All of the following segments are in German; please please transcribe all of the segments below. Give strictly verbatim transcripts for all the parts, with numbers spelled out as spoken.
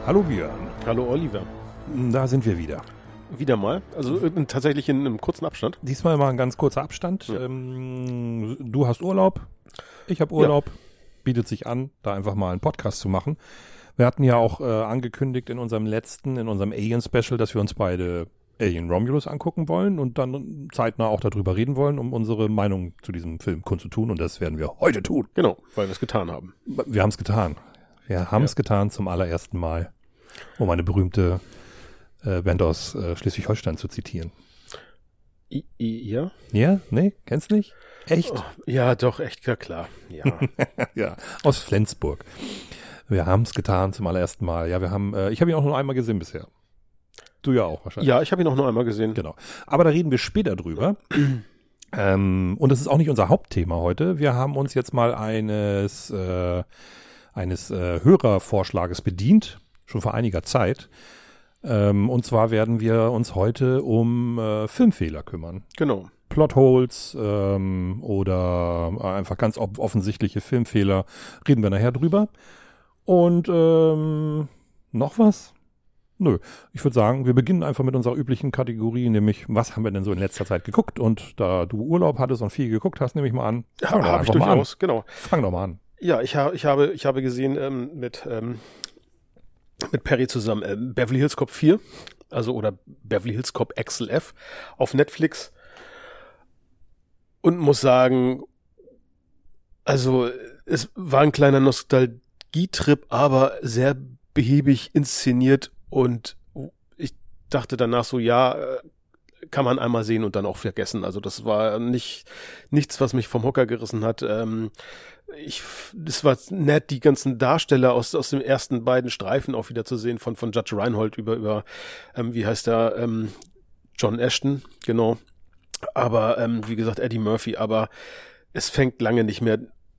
Hallo Björn. Hallo Oliver. Da sind wir wieder. Wieder mal, also in, tatsächlich in einem kurzen Abstand. Diesmal mal ein ganz kurzer Abstand. Ja. Ähm, du hast Urlaub, ich habe Urlaub. Ja. Bietet sich an, da einfach mal einen Podcast zu machen. Wir hatten ja auch äh, angekündigt in unserem letzten, in unserem Alien-Special, dass wir uns beide Alien Romulus angucken wollen und dann zeitnah auch darüber reden wollen, um unsere Meinung zu diesem Film kundzutun. Und das werden wir heute tun. Genau, weil wir es getan haben. Wir haben es getan. Wir haben es ja. getan zum allerersten Mal, um eine berühmte äh, Band aus äh, Schleswig-Holstein zu zitieren. I, I, ja? Ja? Nee? Kennst du nicht? Echt? Oh, ja, doch, echt, ja klar. Ja, ja, aus Flensburg. Wir haben es getan zum allerersten Mal. Ja, wir haben, äh, ich habe ihn auch nur einmal gesehen bisher. Du ja auch wahrscheinlich. Ja, ich habe ihn auch nur einmal gesehen. Genau. Aber da reden wir später drüber. ähm, und das ist auch nicht unser Hauptthema heute. Wir haben uns jetzt mal eines, äh, eines äh, Hörervorschlages bedient, schon vor einiger Zeit. Ähm, und zwar werden wir uns heute um äh, Filmfehler kümmern. Genau. Plotholes ähm, oder einfach ganz off- offensichtliche Filmfehler, reden wir nachher drüber. Und ähm, noch was? Nö, ich würde sagen, wir beginnen einfach mit unserer üblichen Kategorie, nämlich, was haben wir denn so in letzter Zeit geguckt? Und da du Urlaub hattest und viel geguckt hast, nehme ich mal an. Ja, habe ich durchaus, genau. Fang doch mal an. Ja, ich, ha- ich, habe, ich habe gesehen ähm, mit, ähm, mit Perry zusammen äh, Beverly Hills Cop vier, also oder Beverly Hills Cop X L F auf Netflix. Und muss sagen, also es war ein kleiner Nostalgietrip, aber sehr behäbig inszeniert und ich dachte danach so, ja, kann man einmal sehen und dann auch vergessen. Also das war nicht nichts, was mich vom Hocker gerissen hat. Ähm, ich, es war nett, die ganzen Darsteller aus aus den ersten beiden Streifen auch wieder zu sehen, von von Judge Reinhold über über ähm, wie heißt der ähm, John Ashton, genau. Aber ähm, wie gesagt, Eddie Murphy, aber es fängt lange nicht mehr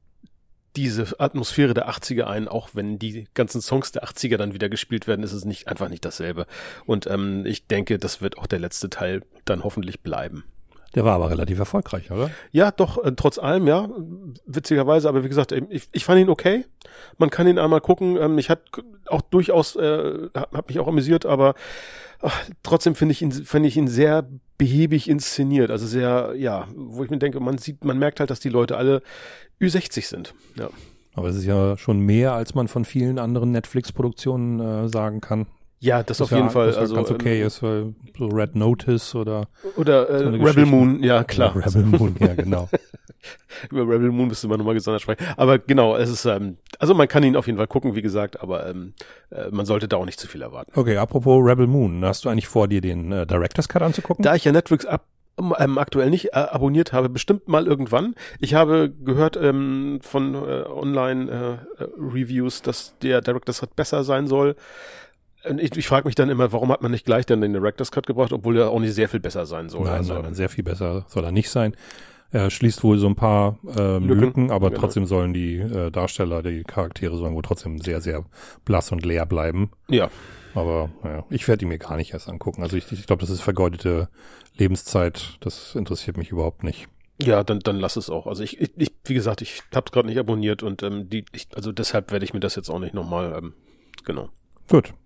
diese Atmosphäre der achtziger ein, auch wenn die ganzen Songs der achtziger dann wieder gespielt werden, ist es nicht einfach nicht dasselbe. Und ähm, ich denke, das wird auch der letzte Teil dann hoffentlich bleiben. Der war aber relativ erfolgreich, oder? Ja, doch, äh, trotz allem, ja, witzigerweise, aber wie gesagt, ich, ich fand ihn okay. Man kann ihn einmal gucken. Ähm, ich hat auch durchaus, äh, hab mich auch amüsiert, aber ach, trotzdem finde ich ihn, finde ich ihn sehr behäbig inszeniert. Also sehr, ja, wo ich mir denke, man sieht, man merkt halt, dass die Leute alle Ü sechzig sind. Ja. Aber es ist ja schon mehr, als man von vielen anderen Netflix-Produktionen äh, sagen kann. Ja, das, das auf ja, jeden Fall. Das also ganz okay ähm, ist, weil so Red Notice oder oder äh, so Rebel Moon, ja klar. Ja, Rebel Moon, ja genau. Über Rebel Moon müsste man nochmal gesondert sprechen. Aber genau, es ist, ähm, also man kann ihn auf jeden Fall gucken, wie gesagt, aber ähm, äh, man sollte da auch nicht zu viel erwarten. Okay, apropos Rebel Moon, hast du eigentlich vor, dir den äh, Director's Cut anzugucken? Da ich ja Netflix ab ähm, aktuell nicht äh, abonniert habe, bestimmt mal irgendwann. Ich habe gehört ähm, von äh, Online-Reviews, äh, dass der Director's Cut besser sein soll. Ich, ich frage mich dann immer, warum hat man nicht gleich dann den Director's Cut gebracht, obwohl er auch nicht sehr viel besser sein soll. Nein, also, nein, sehr viel besser soll er nicht sein. Er schließt wohl so ein paar ähm, Lücken, Lücken, aber genau. Trotzdem sollen die äh, Darsteller, die Charaktere sollen wohl trotzdem sehr, sehr blass und leer bleiben. Ja. Aber ja, ich werde ihn mir gar nicht erst angucken. Also ich, ich glaube, das ist vergeudete Lebenszeit. Das interessiert mich überhaupt nicht. Ja, dann dann lass es auch. Also ich, ich, ich wie gesagt, ich habe es gerade nicht abonniert und ähm, die, ich, also deshalb werde ich mir das jetzt auch nicht nochmal, ähm, genau. Gut.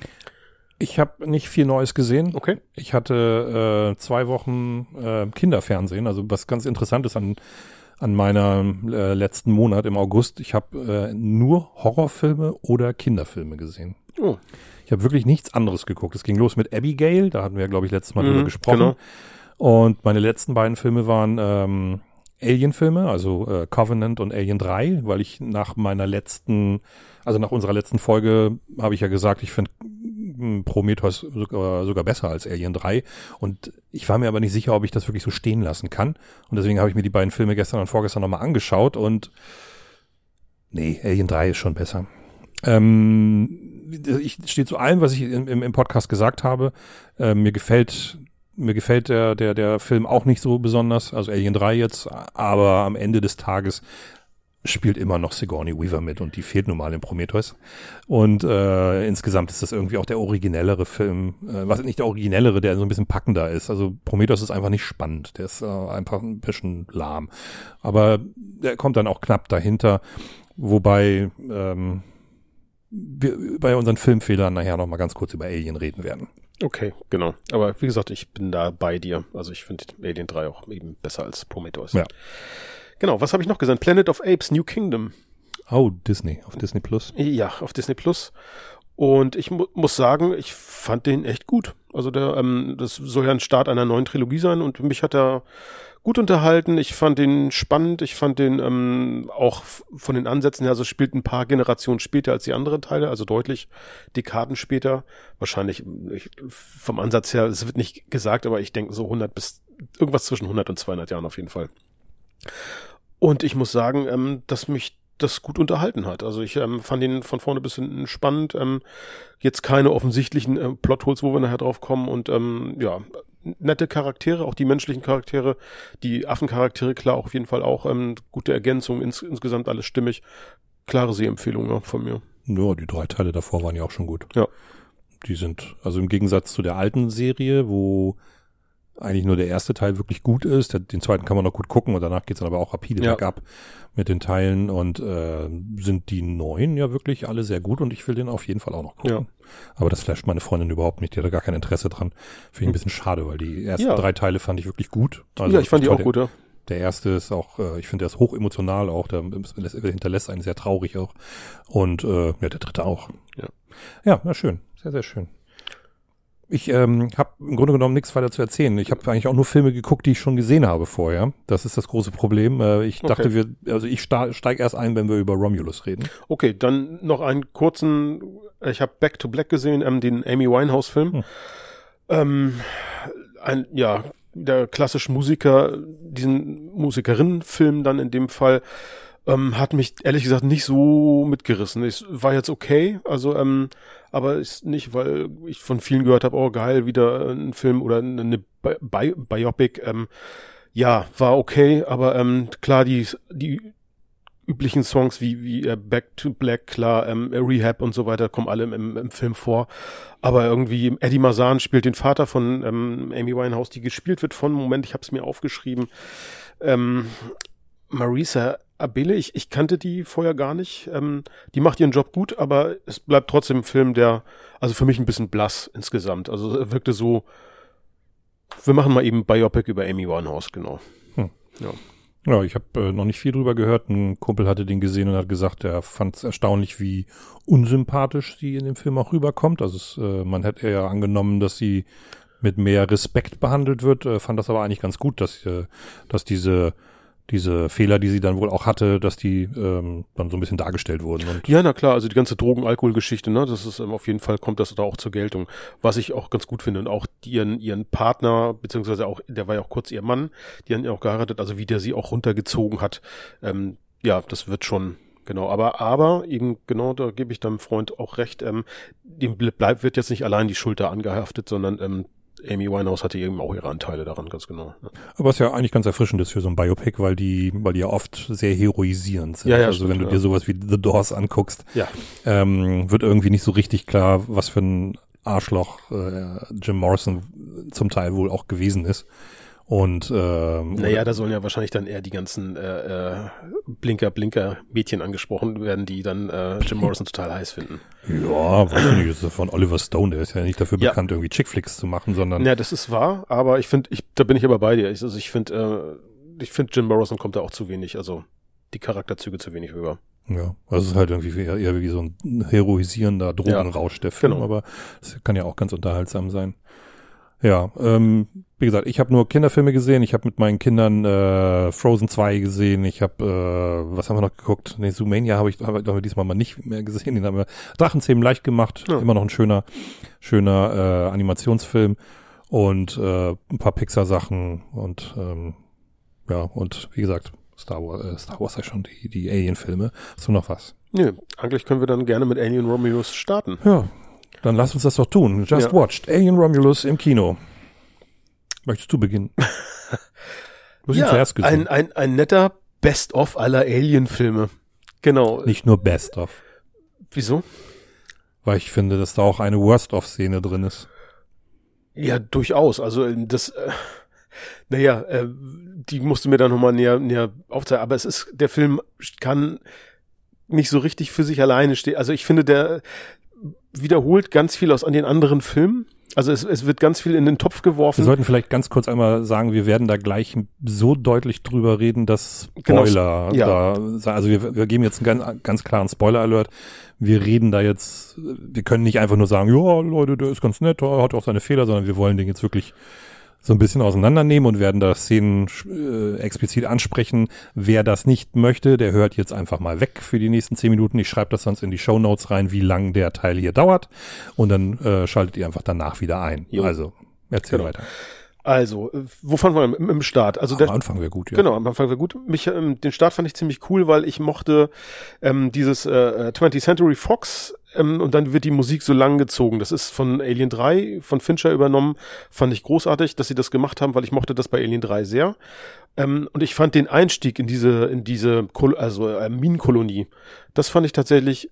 Ich habe nicht viel Neues gesehen. Okay. Ich hatte äh, zwei Wochen äh, Kinderfernsehen, also was ganz Interessantes an an meiner äh, letzten Monat im August. Ich habe äh, nur Horrorfilme oder Kinderfilme gesehen. Oh. Ich habe wirklich nichts anderes geguckt. Es ging los mit Abigail, da hatten wir, glaube ich, letztes Mal mhm, drüber gesprochen. Genau. Und meine letzten beiden Filme waren ähm, Alien-Filme, also äh, Covenant und Alien drei, weil ich nach meiner letzten, also nach unserer letzten Folge habe ich ja gesagt, ich finde Prometheus sogar, sogar besser als Alien drei und ich war mir aber nicht sicher, ob ich das wirklich so stehen lassen kann und deswegen habe ich mir die beiden Filme gestern und vorgestern nochmal angeschaut und nee, Alien drei ist schon besser. Ähm, ich stehe zu allem, was ich im, im Podcast gesagt habe. Äh, mir gefällt mir gefällt der, der, der Film auch nicht so besonders, also Alien drei jetzt, aber am Ende des Tages spielt immer noch Sigourney Weaver mit und die fehlt nun mal in Prometheus. Und äh, insgesamt ist das irgendwie auch der originellere Film, äh, was nicht der originellere, der so ein bisschen packender ist. Also Prometheus ist einfach nicht spannend, der ist äh, einfach ein bisschen lahm. Aber der kommt dann auch knapp dahinter, wobei ähm, wir bei unseren Filmfehlern nachher noch mal ganz kurz über Alien reden werden. Okay, genau. Aber wie gesagt, ich bin da bei dir. Also ich finde Alien drei auch eben besser als Prometheus. Ja. Genau, was habe ich noch gesehen? Planet of Apes, New Kingdom. Oh, Disney, auf Disney Plus. Ja, auf Disney Plus. Und ich mu- muss sagen, ich fand den echt gut. Also der, ähm, das soll ja ein Start einer neuen Trilogie sein und mich hat er gut unterhalten. Ich fand den spannend. Ich fand den ähm, auch f- von den Ansätzen her, also spielt ein paar Generationen später als die anderen Teile, also deutlich Dekaden später. Wahrscheinlich ich, vom Ansatz her, es wird nicht gesagt, aber ich denke so hundert bis irgendwas zwischen hundert und zweihundert Jahren auf jeden Fall. Und ich muss sagen, ähm, dass mich das gut unterhalten hat. Also ich ähm, fand ihn von vorne bis hinten spannend. Ähm, jetzt keine offensichtlichen äh, Plotholes, wo wir nachher drauf kommen. Und ähm, ja, nette Charaktere, auch die menschlichen Charaktere, die Affencharaktere, klar, auf jeden Fall auch. Ähm, gute Ergänzung, ins, insgesamt alles stimmig. Klare Sehempfehlung ja, von mir. Ja, die drei Teile davor waren ja auch schon gut. Ja. Die sind, also im Gegensatz zu der alten Serie, wo eigentlich nur der erste Teil wirklich gut ist. Den zweiten kann man noch gut gucken und danach geht's dann aber auch rapide Ja. bergab mit den Teilen und äh, sind die neuen ja wirklich alle sehr gut und ich will den auf jeden Fall auch noch gucken. Ja. Aber das flasht meine Freundin überhaupt nicht. Die hat da gar kein Interesse dran. Finde ich ein bisschen schade, weil die ersten Ja. drei Teile fand ich wirklich gut. ja, ich fand die toll. auch gut, ja. Der erste ist auch, äh, ich finde, der ist hoch emotional auch, der hinterlässt einen sehr traurig auch. Und äh, ja, der dritte auch. Ja. Ja, na schön. Sehr, sehr schön. Ich ähm, habe im Grunde genommen nichts weiter zu erzählen. Ich habe eigentlich auch nur Filme geguckt, die ich schon gesehen habe vorher. Das ist das große Problem. Äh, ich dachte, Okay. wir, also ich steige erst ein, wenn wir über Romulus reden. Okay, dann noch einen kurzen, ich habe Back to Black gesehen, ähm, den Amy Winehouse-Film. Hm. Ähm, ein, ja, der klassische Musiker, diesen Musikerinnen-Film dann in dem Fall, ähm, hat mich ehrlich gesagt nicht so mitgerissen. Es war jetzt okay, also, ähm, aber ist nicht, weil ich von vielen gehört habe, oh geil, wieder ein Film oder eine Bi- Bi- Biopic, ähm, ja, war okay, aber ähm, klar, die, die üblichen Songs wie wie äh, Back to Black, klar, ähm, Rehab und so weiter kommen alle im, im Film vor. Aber irgendwie Eddie Mazan spielt den Vater von ähm, Amy Winehouse, die gespielt wird von, Moment, ich habe es mir aufgeschrieben, ähm, Marisa Abele, ich, ich kannte die vorher gar nicht. Ähm, die macht ihren Job gut, aber es bleibt trotzdem ein Film, der, also für mich ein bisschen blass insgesamt. Also er wirkte so, wir machen mal eben Biopic über Amy Winehouse, genau. Hm. Ja. Ja, ich habe äh, noch nicht viel drüber gehört. Ein Kumpel hatte den gesehen und hat gesagt, er fand es erstaunlich, wie unsympathisch sie in dem Film auch rüberkommt. Also es, äh, man hätte ja angenommen, dass sie mit mehr Respekt behandelt wird, äh, fand das aber eigentlich ganz gut, dass, äh, dass diese diese Fehler, die sie dann wohl auch hatte, dass die ähm, dann so ein bisschen dargestellt wurden. Und Ja, na klar, also die ganze Drogen-Alkohol-Geschichte, ne, das ist ähm, auf jeden Fall, kommt das da auch zur Geltung. Was ich auch ganz gut finde und auch die, ihren ihren Partner, beziehungsweise auch, der war ja auch kurz ihr Mann, die haben ja auch geheiratet, also wie der sie auch runtergezogen hat, ähm, ja, das wird schon, genau, aber, aber eben, genau, da gebe ich deinem Freund auch recht, ähm, dem bleibt, wird jetzt nicht allein die Schulter angehaftet, sondern ähm, Amy Winehouse hatte eben auch ihre Anteile daran, ganz genau. Ja. aber es ist ja eigentlich ganz erfrischend ist für so ein Biopic, weil die, weil die ja oft sehr heroisierend sind. Ja, ja, also stimmt, wenn du ja. dir sowas wie The Doors anguckst, Ja. ähm, wird irgendwie nicht so richtig klar, was für ein Arschloch äh, Jim Morrison zum Teil wohl auch gewesen ist. Und ähm, Naja, da sollen ja wahrscheinlich dann eher die ganzen äh, äh, Blinker-Blinker-Mädchen angesprochen werden, die dann äh, Jim Morrison total heiß finden. ja, weiß ich nicht, das ist von Oliver Stone, der ist ja nicht dafür Ja. bekannt, irgendwie Chickflicks zu machen, sondern Ja, das ist wahr, aber ich finde, ich, da bin ich aber bei dir. Ich, also ich finde, äh, ich finde, Jim Morrison kommt da auch zu wenig, also die Charakterzüge zu wenig rüber. ja, also es ist halt irgendwie eher, eher wie so ein heroisierender Drogenrausch, der Film, genau. aber das kann ja auch ganz unterhaltsam sein. Ja, ähm, wie gesagt, ich habe nur Kinderfilme gesehen, ich habe mit meinen Kindern äh, Frozen zwei gesehen, ich habe, äh, was haben wir noch geguckt? Nee, Zoomania habe ich, hab ich diesmal mal nicht mehr gesehen, den haben wir Drachenzähmen leicht gemacht, Ja. immer noch ein schöner, schöner äh, Animationsfilm und äh, ein paar Pixar-Sachen und ähm, ja, und wie gesagt, Star Wars, äh, Star Wars ja schon, die, die Alien-Filme. Hast du noch was? Nö, eigentlich können wir dann gerne mit Alien Romulus starten. Ja, dann lass uns das doch tun. Just Ja. watched. Alien Romulus im Kino. Möchtest du beginnen? Du hast ihn zuerst gesehen. ein, ein, ein netter Best-of aller Alien-Filme. Genau. Nicht nur Best of. Wieso? Weil ich finde, dass da auch eine Worst-of-Szene drin ist. Ja, durchaus. Also das, äh, naja, äh, die musste mir dann nochmal näher, näher aufzeigen. Aber es ist, der Film kann nicht so richtig für sich alleine steht. Also ich finde, der wiederholt ganz viel aus an den anderen Filmen. Also es, es wird ganz viel in den Topf geworfen. Wir sollten vielleicht ganz kurz einmal sagen, wir werden da gleich so deutlich drüber reden, dass Spoiler genau, ja. da, also wir, wir geben jetzt einen ganz, ganz klaren Spoiler-Alert. Wir reden da jetzt, wir können nicht einfach nur sagen, ja Leute, der ist ganz nett, der hat auch seine Fehler, sondern wir wollen den jetzt wirklich so ein bisschen auseinandernehmen und werden da Szenen äh, explizit ansprechen. Wer das nicht möchte, der hört jetzt einfach mal weg für die nächsten zehn Minuten. Ich schreibe das sonst in die Shownotes rein, wie lang der Teil hier dauert. Und dann äh, schaltet ihr einfach danach wieder ein. Jo. Also, erzähl genau. weiter. Also, wo fangen wir an? Im, im Start. Also am der, Anfang wäre gut, ja. Genau, am Anfang wäre gut. Mich, ähm, den Start fand ich ziemlich cool, weil ich mochte ähm, dieses äh, twentieth Century Fox ähm, und dann wird die Musik so lang gezogen. Das ist von Alien drei, von Fincher übernommen. Fand ich großartig, dass sie das gemacht haben, weil ich mochte das bei Alien drei sehr. Ähm, und ich fand den Einstieg in diese, in diese, Kol- also äh, Minenkolonie, das fand ich tatsächlich,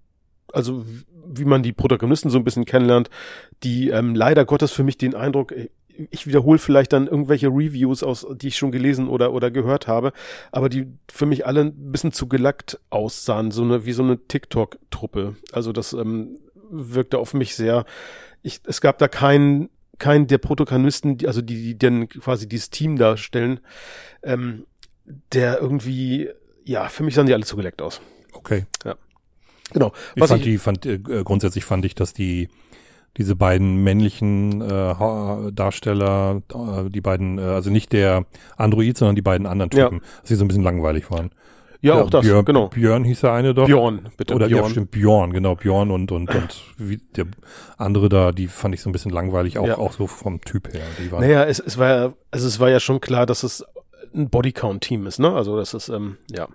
also wie man die Protagonisten so ein bisschen kennenlernt, die ähm, leider Gottes für mich den Eindruck, ich wiederhole vielleicht dann irgendwelche Reviews aus, die ich schon gelesen oder oder gehört habe, aber die für mich alle ein bisschen zu gelackt aussahen, so eine wie so eine TikTok-Truppe. Also das ähm, wirkte auf mich sehr. Ich, es gab da keinen keinen der Protagonisten, die, also die die dann quasi dieses Team darstellen, ähm, der irgendwie, ja, für mich sahen die alle zu geleckt aus. Okay. Ja. Genau. Ich Was fand ich, die, fand äh, grundsätzlich fand ich, dass die diese beiden männlichen äh, Darsteller, äh, die beiden, äh, also nicht der Android, sondern die beiden anderen Typen, ja. dass die so ein bisschen langweilig waren. Ja, ja auch das, Björn, genau. Björn hieß der eine doch. Björn, bitte. Oder Björn. ja, stimmt, Björn, genau, Björn und und und wie der andere da, die fand ich so ein bisschen langweilig, auch ja. auch so vom Typ her. Die waren naja, es, es war ja, also es war ja schon klar, dass es ein Bodycount-Team ist, ne? Also das ist, ähm, ja.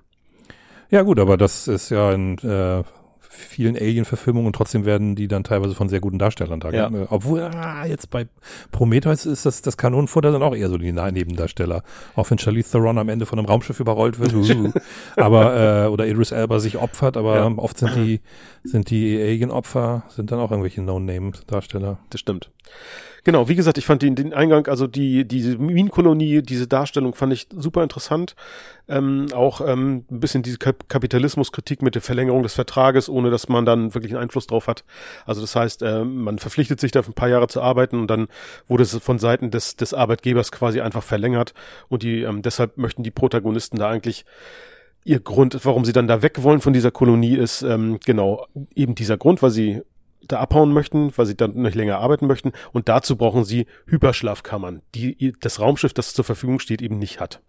Ja gut, aber das ist ja ein äh, vielen Alien-Verfilmungen und trotzdem werden die dann teilweise von sehr guten Darstellern da. Ja. Obwohl, ah, jetzt bei Prometheus ist das, das Kanonenfutter dann auch eher so die Nebendarsteller. Auch wenn Charlize Theron am Ende von einem Raumschiff überrollt wird, uh, aber, äh, oder Idris Elba sich opfert, aber ja. oft sind die, sind die Alien-Opfer, sind dann auch irgendwelche No-Name-Darsteller. Das stimmt. Genau, wie gesagt, ich fand den, den Eingang, also die diese Minenkolonie, diese Darstellung fand ich super interessant. Ähm, auch ähm, ein bisschen diese Kap- Kapitalismuskritik mit der Verlängerung des Vertrages, ohne dass man dann wirklich einen Einfluss drauf hat. Also das heißt, äh, man verpflichtet sich da für ein paar Jahre zu arbeiten und dann wurde es von Seiten des des Arbeitgebers quasi einfach verlängert und die ähm, deshalb möchten die Protagonisten da eigentlich ihr Grund, warum sie dann da weg wollen von dieser Kolonie ist, ähm, genau eben dieser Grund, weil sie da abhauen möchten, weil sie dann nicht länger arbeiten möchten und dazu brauchen sie Hyperschlafkammern, die das Raumschiff, das zur Verfügung steht, eben nicht hat.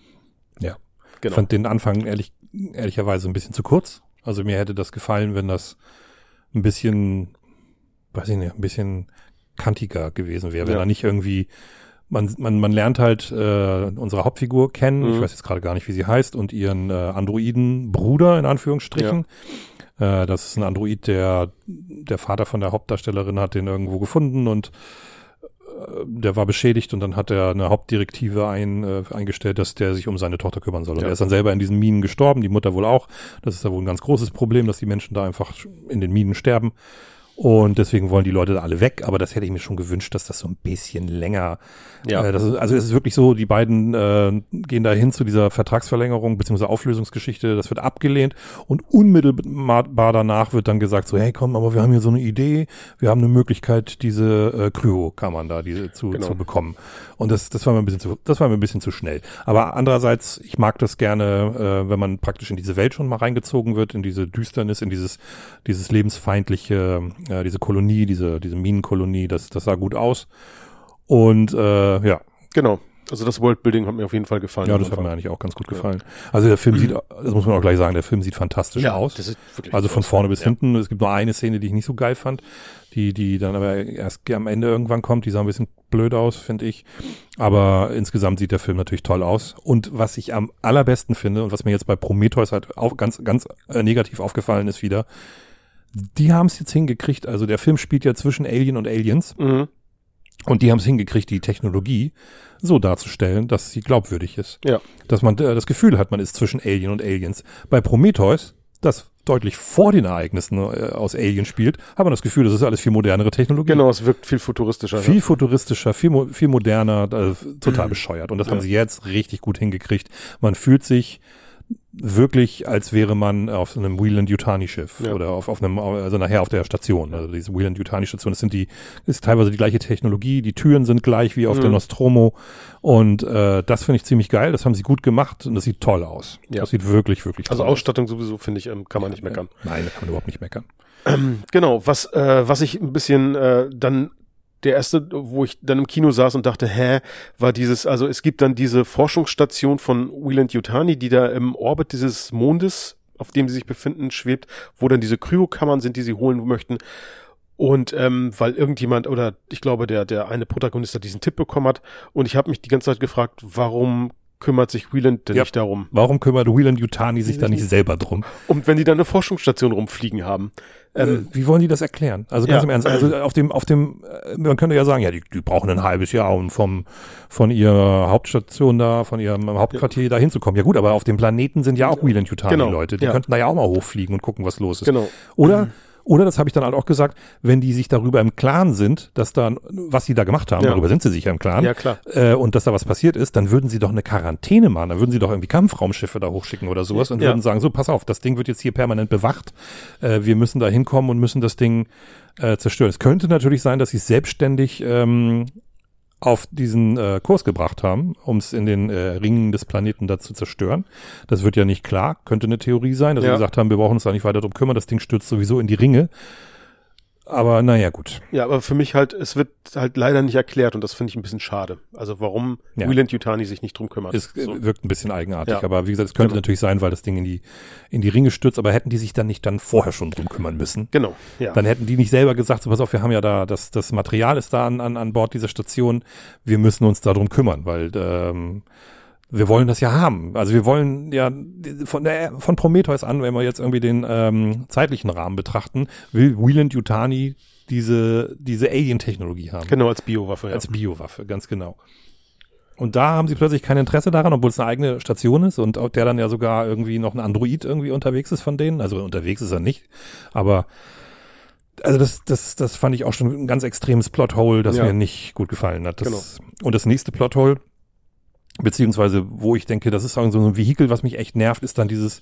Ja, genau. Ich fand den Anfang ehrlich, ehrlicherweise ein bisschen zu kurz. Also mir hätte das gefallen, wenn das ein bisschen, weiß ich nicht, ein bisschen kantiger gewesen wäre, wenn ja. er nicht irgendwie, man, man, man lernt halt äh, unsere Hauptfigur kennen, mhm. ich weiß jetzt gerade gar nicht, wie sie heißt, und ihren äh, Androiden-Bruder in Anführungsstrichen. Ja. Das ist ein Android, der der Vater von der Hauptdarstellerin hat den irgendwo gefunden und äh, der war beschädigt und dann hat er eine Hauptdirektive ein, äh, eingestellt, dass der sich um seine Tochter kümmern soll. Und ja. er ist dann selber in diesen Minen gestorben, die Mutter wohl auch. Das ist ja wohl ein ganz großes Problem, dass die Menschen da einfach in den Minen sterben. Und deswegen wollen die Leute da alle weg, aber das hätte ich mir schon gewünscht, dass das so ein bisschen länger, ja. äh, das ist, also es ist wirklich so, die beiden äh, gehen da hin zu dieser Vertragsverlängerung bzw. Auflösungsgeschichte, das wird abgelehnt und unmittelbar danach wird dann gesagt so, hey komm, aber wir haben hier so eine Idee, wir haben eine Möglichkeit, diese äh, Kryokammern da diese zu, genau. zu bekommen. Und das, das war mir ein bisschen zu, das war mir ein bisschen zu schnell. Aber andererseits, ich mag das gerne, äh, wenn man praktisch in diese Welt schon mal reingezogen wird, in diese Düsternis, in dieses, dieses lebensfeindliche, ja, diese Kolonie, diese, diese Minenkolonie, das, das sah gut aus. Und äh, ja. Genau. Also das Worldbuilding hat mir auf jeden Fall gefallen. Ja, das hat mir eigentlich auch ganz gut gefallen. Also der Film sieht, das muss man auch gleich sagen, der Film sieht fantastisch ja, aus. Das sieht wirklich also von aus. Vorne bis ja. hinten. Es gibt nur eine Szene, die ich nicht so geil fand, die, die dann aber erst am Ende irgendwann kommt. Die sah ein bisschen blöd aus, finde ich. Aber insgesamt sieht der Film natürlich toll aus. Und was ich am allerbesten finde und was mir jetzt bei Prometheus halt auch ganz, ganz äh, negativ aufgefallen ist wieder, die haben es jetzt hingekriegt, also der Film spielt ja zwischen Alien und Aliens mhm. und die haben es hingekriegt, die Technologie so darzustellen, dass sie glaubwürdig ist. Ja. Dass man äh, das Gefühl hat, man ist zwischen Alien und Aliens. Bei Prometheus, das deutlich vor den Ereignissen äh, aus Alien spielt, hat man das Gefühl, das ist alles viel modernere Technologie. Genau, es wirkt viel futuristischer. Viel ja. futuristischer, viel, mo- viel moderner, äh, total mhm. bescheuert. Und das ja. haben sie jetzt richtig gut hingekriegt. Man fühlt sich wirklich, als wäre man auf einem Weyland-Yutani-Schiff Ja. oder auf, auf einem, also nachher auf der Station. Also diese Weyland-Yutani-Station, das sind die, ist teilweise die gleiche Technologie, die Türen sind gleich wie auf Mhm. der Nostromo und äh, das finde ich ziemlich geil, das haben sie gut gemacht und das sieht toll aus. Ja. Das sieht wirklich, wirklich Also toll Ausstattung sowieso, finde ich, ähm, kann man nicht meckern. aus. Nein, da kann man überhaupt nicht meckern. Genau, was, äh, was ich ein bisschen äh, dann der erste, wo ich dann im Kino saß und dachte, hä, war dieses, also es gibt dann diese Forschungsstation von Weyland-Yutani, die da im Orbit dieses Mondes, auf dem sie sich befinden, schwebt, wo dann diese Kryokammern sind, die sie holen möchten. Und ähm, weil irgendjemand, oder ich glaube, der, der eine Protagonist da diesen Tipp bekommen hat, und ich habe mich die ganze Zeit gefragt, warum kümmert sich Weyland denn Ja. nicht darum? Warum kümmert Weyland-Yutani sich da nicht selber drum? Und wenn die dann eine Forschungsstation rumfliegen haben. Ähm, Äh, Wie wollen die das erklären? Also ganz Ja. im Ernst, also auf dem, auf dem, äh, man könnte ja sagen, ja, die, die brauchen ein halbes Jahr, um vom, von ihrer Hauptstation da, von ihrem Hauptquartier da hinzukommen. Ja gut, aber auf dem Planeten sind ja auch Weyland-Yutani-Leute. Die ja. könnten da ja auch mal hochfliegen und gucken, was los ist. genau. Oder, oder das habe ich dann halt auch gesagt, wenn die sich darüber im Klaren sind, dass da, was sie da gemacht haben, Ja. darüber sind sie sich ja im Klaren, Ja, klar. äh, und dass da was passiert ist, dann würden sie doch eine Quarantäne machen, dann würden sie doch irgendwie Kampfraumschiffe da hochschicken oder sowas und Ja. würden sagen, so, pass auf, das Ding wird jetzt hier permanent bewacht, äh, wir müssen da hinkommen und müssen das Ding äh, zerstören. Es könnte natürlich sein, dass sie es selbstständig ähm, auf diesen äh, Kurs gebracht haben, um es in den äh, Ringen des Planeten da zu zerstören. Das wird ja nicht klar, könnte eine Theorie sein, dass Ja. sie gesagt haben, wir brauchen uns da nicht weiter drum kümmern, das Ding stürzt sowieso in die Ringe. Aber naja, gut. Ja, aber für mich halt, es wird halt leider nicht erklärt und das finde ich ein bisschen schade. Also warum Ja. Weyland-Yutani sich nicht drum kümmert. Es äh, So. wirkt ein bisschen eigenartig, Ja. aber wie gesagt, es könnte Genau. natürlich sein, weil das Ding in die, in die Ringe stürzt, aber hätten die sich dann nicht dann vorher schon drum kümmern müssen? Genau, ja. Dann hätten die nicht selber gesagt, so pass auf, wir haben ja da, das, das Material ist da an, an, an Bord dieser Station, wir müssen uns darum kümmern, weil ähm, wir wollen das ja haben. Also wir wollen ja von, der, von Prometheus an, wenn wir jetzt irgendwie den ähm, zeitlichen Rahmen betrachten, will Weyland-Yutani diese, diese Alien-Technologie haben. Genau, als Biowaffe, ja. Als Biowaffe, ganz genau. Und da haben sie plötzlich kein Interesse daran, obwohl es eine eigene Station ist und auch der dann ja sogar irgendwie noch ein Android irgendwie unterwegs ist von denen. Also unterwegs ist er nicht, aber also das, das, das fand ich auch schon ein ganz extremes Plothole, das Ja. mir nicht gut gefallen hat. Das, Genau. Und das nächste Plothole, beziehungsweise wo ich denke, das ist so ein Vehikel, was mich echt nervt, ist dann dieses,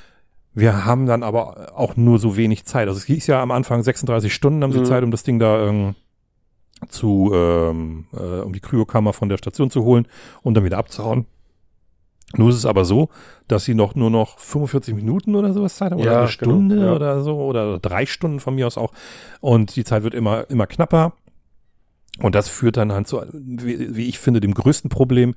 wir haben dann aber auch nur so wenig Zeit. Also es hieß ja am Anfang sechsunddreißig Stunden haben sie Mhm. Zeit, um das Ding da ähm, zu, ähm, äh, um die Kryokammer von der Station zu holen und dann wieder abzuhauen. Nur ist es aber so, dass sie noch nur noch fünfundvierzig Minuten oder sowas Zeit haben, oder Ja, eine Stunde genau, ja. oder so, oder drei Stunden von mir aus auch. Und die Zeit wird immer, immer knapper. Und das führt dann halt zu, wie, wie ich finde, dem größten Problem,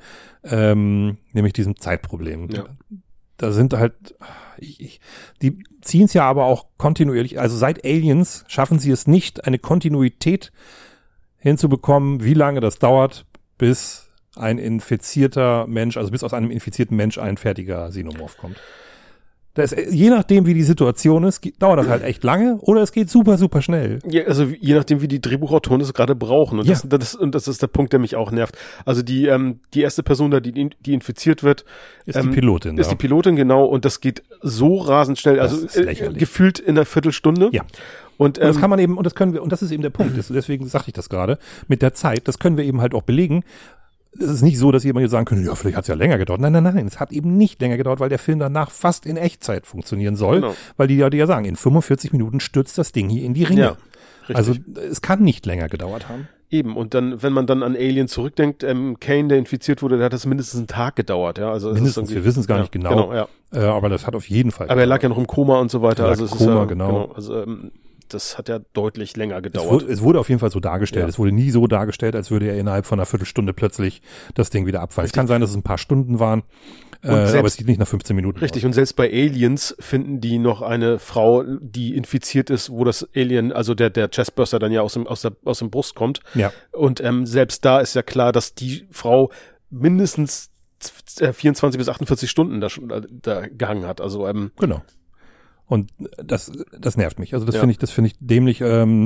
ähm, nämlich diesem Zeitproblem. Ja. Da sind halt, ich, ich, die ziehen es ja aber auch kontinuierlich, also seit Aliens schaffen sie es nicht, eine Kontinuität hinzubekommen, wie lange das dauert, bis ein infizierter Mensch, also bis aus einem infizierten Mensch ein fertiger Xenomorph kommt. Das, je nachdem, wie die Situation ist, ge- dauert das halt echt lange oder es geht super, super schnell. Ja, also je nachdem, wie die Drehbuchautoren es gerade brauchen. Und, Ja. das, das, und das ist der Punkt, der mich auch nervt. Also die, ähm, die erste Person da, die, die infiziert wird, Ist ähm, die Pilotin ist da. die Pilotin, genau. Und das geht so rasend schnell. Das Also ist äh, lächerlich. gefühlt in einer Viertelstunde. Ja. Und, Und das ähm, kann man eben, und das können wir, und das ist eben der Punkt, das, deswegen sagte ich das gerade, mit der Zeit, das können wir eben halt auch belegen. Es ist nicht so, dass jemand jetzt sagen könnte, ja, vielleicht hat es ja länger gedauert. Nein, nein, nein, es hat eben nicht länger gedauert, weil der Film danach fast in Echtzeit funktionieren soll, Genau. weil die ja, die ja sagen, in fünfundvierzig Minuten stürzt das Ding hier in die Ringe. ja, richtig. Also es kann nicht länger gedauert haben. Eben, und dann, wenn man dann an Alien zurückdenkt, ähm, Kane, der infiziert wurde, der hat das mindestens einen Tag gedauert, ja. Also es ist Mindestens, irgendwie- wir wissen es gar ja, nicht genau, Genau, ja. äh, aber das hat auf jeden Fall Aber er lag ja noch im Koma und so weiter. Er lag Also es im ist Koma, ja, genau. Also ähm, das hat ja deutlich länger Es gedauert. wurde, es wurde auf jeden Fall so dargestellt. Ja. Es wurde nie so dargestellt, als würde er innerhalb von einer Viertelstunde plötzlich das Ding wieder abfallen. Es kann sein, dass es ein paar Stunden waren, äh, selbst- aber es sieht nicht nach fünfzehn Minuten Richtig, aus. und selbst bei Aliens finden die noch eine Frau, die infiziert ist, wo das Alien, also der, der Chestburster dann ja aus dem, aus der, aus dem Brust kommt. Ja. Und ähm, selbst da ist ja klar, dass die Frau mindestens z- äh, vierundzwanzig bis achtundvierzig Stunden da schon da, da gehangen hat. Also ähm, Genau. Und das, das nervt mich. Also das Ja. finde ich, das finde ich dämlich. Ähm,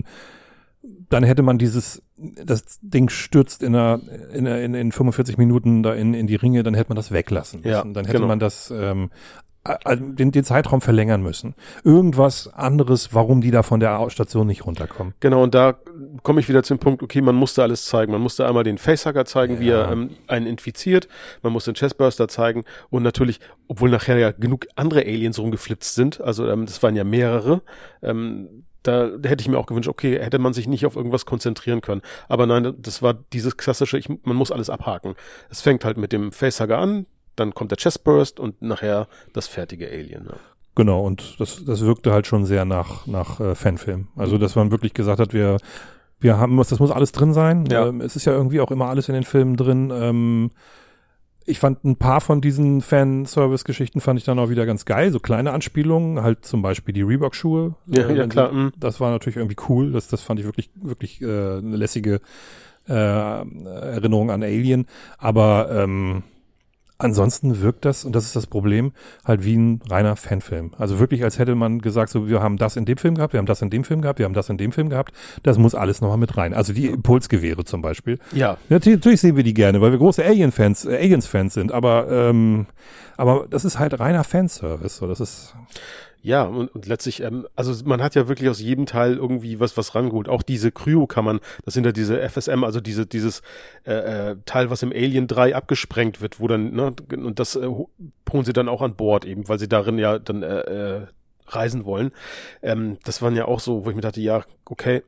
dann hätte man dieses, das Ding stürzt in einer, in, einer, in, in fünfundvierzig Minuten da in, in die Ringe, dann hätte man das weglassen müssen. Ja, dann hätte genau. man das ähm, äh, den, den Zeitraum verlängern müssen. Irgendwas anderes, warum die da von der Station nicht runterkommen. Genau, und da komme ich wieder zum Punkt, okay, man musste alles zeigen. Man musste einmal den Facehugger zeigen, ja. wie er ähm, einen infiziert. Man muss den Chestburster zeigen. Und natürlich, obwohl nachher ja genug andere Aliens rumgeflitzt sind, also ähm, das waren ja mehrere, ähm, da hätte ich mir auch gewünscht, okay, hätte man sich nicht auf irgendwas konzentrieren können. Aber nein, das war dieses klassische, ich, man muss alles abhaken. Es fängt halt mit dem Facehugger an, dann kommt der Chestburst und nachher das fertige Alien. Ja. Genau, und das, das wirkte halt schon sehr nach, nach äh, Fanfilm. Also, dass man wirklich gesagt hat, wir, wir haben, das muss alles drin sein. Ja. Ähm, es ist ja irgendwie auch immer alles in den Filmen drin. Ähm, ich fand ein paar von diesen Fanservice-Geschichten fand ich dann auch wieder ganz geil. So kleine Anspielungen, halt zum Beispiel die Reebok-Schuhe. Ja, äh, ja klar. Die, das war natürlich irgendwie cool. Das, das fand ich wirklich, wirklich äh, eine lässige äh, Erinnerung an Alien. Aber ähm, ansonsten wirkt das, und das ist das Problem, halt wie ein reiner Fanfilm. Also wirklich, als hätte man gesagt, so, wir haben das in dem Film gehabt, wir haben das in dem Film gehabt, wir haben das in dem Film gehabt. Das muss alles nochmal mit rein. Also die Impulsgewehre zum Beispiel. Ja. Natürlich, natürlich sehen wir die gerne, weil wir große Alien-Fans, äh, Aliens-Fans sind, aber, ähm, aber das ist halt reiner Fanservice. So, das ist... Ja, und, und letztlich, ähm, also man hat ja wirklich aus jedem Teil irgendwie was was rangeholt. Auch diese Kryokammern, das sind ja diese F S M, also diese dieses äh, äh, Teil, was im Alien drei abgesprengt wird, wo dann, ne, und das äh, holen sie dann auch an Bord eben, weil sie darin ja dann äh, äh, reisen wollen. Ähm, das waren ja auch so, wo ich mir dachte, ja, okay,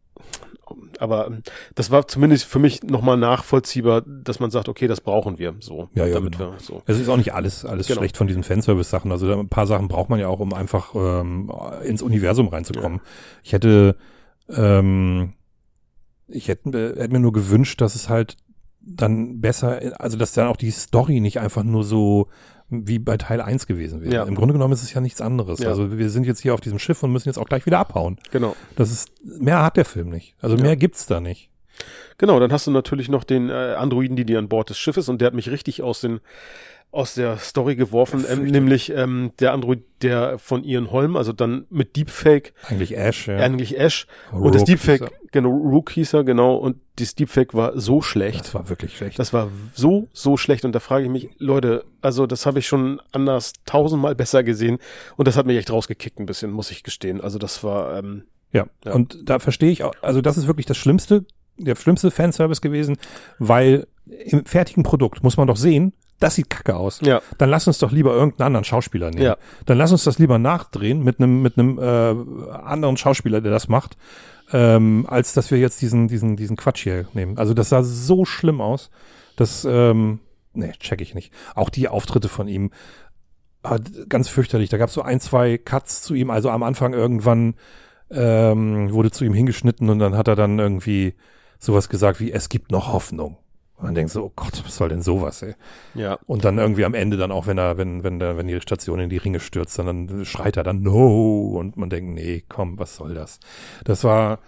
aber ähm, das war zumindest für mich nochmal nachvollziehbar, dass man sagt, okay, das brauchen wir so. Ja, ja, damit genau. wir so. Es ist auch nicht alles alles Genau. schlecht von diesen Fanservice-Sachen. Also da, ein paar Sachen braucht man ja auch, um einfach ähm, ins Universum reinzukommen. Ja. Ich hätte ähm, ich hätte, hätte mir nur gewünscht, dass es halt dann besser, also dass dann auch die Story nicht einfach nur so wie bei Teil eins gewesen wäre. Ja. Im Grunde genommen ist es ja nichts anderes. Ja. Also wir sind jetzt hier auf diesem Schiff und müssen jetzt auch gleich wieder abhauen. Genau. Das ist, mehr hat der Film nicht. Also Ja. mehr gibt's da nicht. Genau, dann hast du natürlich noch den äh, Androiden, die dir an Bord des Schiffes, und der hat mich richtig aus den aus der Story geworfen, ähm, nämlich ähm, der Android, der von Ian Holm, also dann mit Deepfake, Eigentlich Ash, ja. eigentlich Ash, Rogue und das Deepfake, hieß genau, Rook hieß er, genau, und das Deepfake war so schlecht. Das war wirklich schlecht. Das war so, so schlecht, und da frage ich mich, Leute, also das habe ich schon anders tausendmal besser gesehen, und das hat mich echt rausgekickt ein bisschen, muss ich gestehen. Also das war, ähm, Ja. Ja. Und da verstehe ich auch, also das ist wirklich das Schlimmste, der schlimmste Fanservice gewesen, weil im fertigen Produkt muss man doch sehen, das sieht kacke aus. ja, Dann lass uns doch lieber irgendeinen anderen Schauspieler nehmen. Ja. Dann lass uns das lieber nachdrehen mit einem mit einem äh, anderen Schauspieler, der das macht, ähm, als dass wir jetzt diesen diesen diesen Quatsch hier nehmen. Also das sah so schlimm aus, dass ähm, nee, check ich nicht. Auch die Auftritte von ihm, ah, ganz fürchterlich. Da gab es so ein, zwei Cuts zu ihm. Also am Anfang irgendwann ähm, wurde zu ihm hingeschnitten und dann hat er dann irgendwie sowas gesagt wie, es gibt noch Hoffnung. Und man denkt so, oh Gott, was soll denn sowas, ey? ja, Und dann irgendwie am Ende dann auch, wenn er, wenn, wenn der, wenn die Station in die Ringe stürzt, dann, dann schreit er dann no, und man denkt, nee, komm, was soll das? Das war,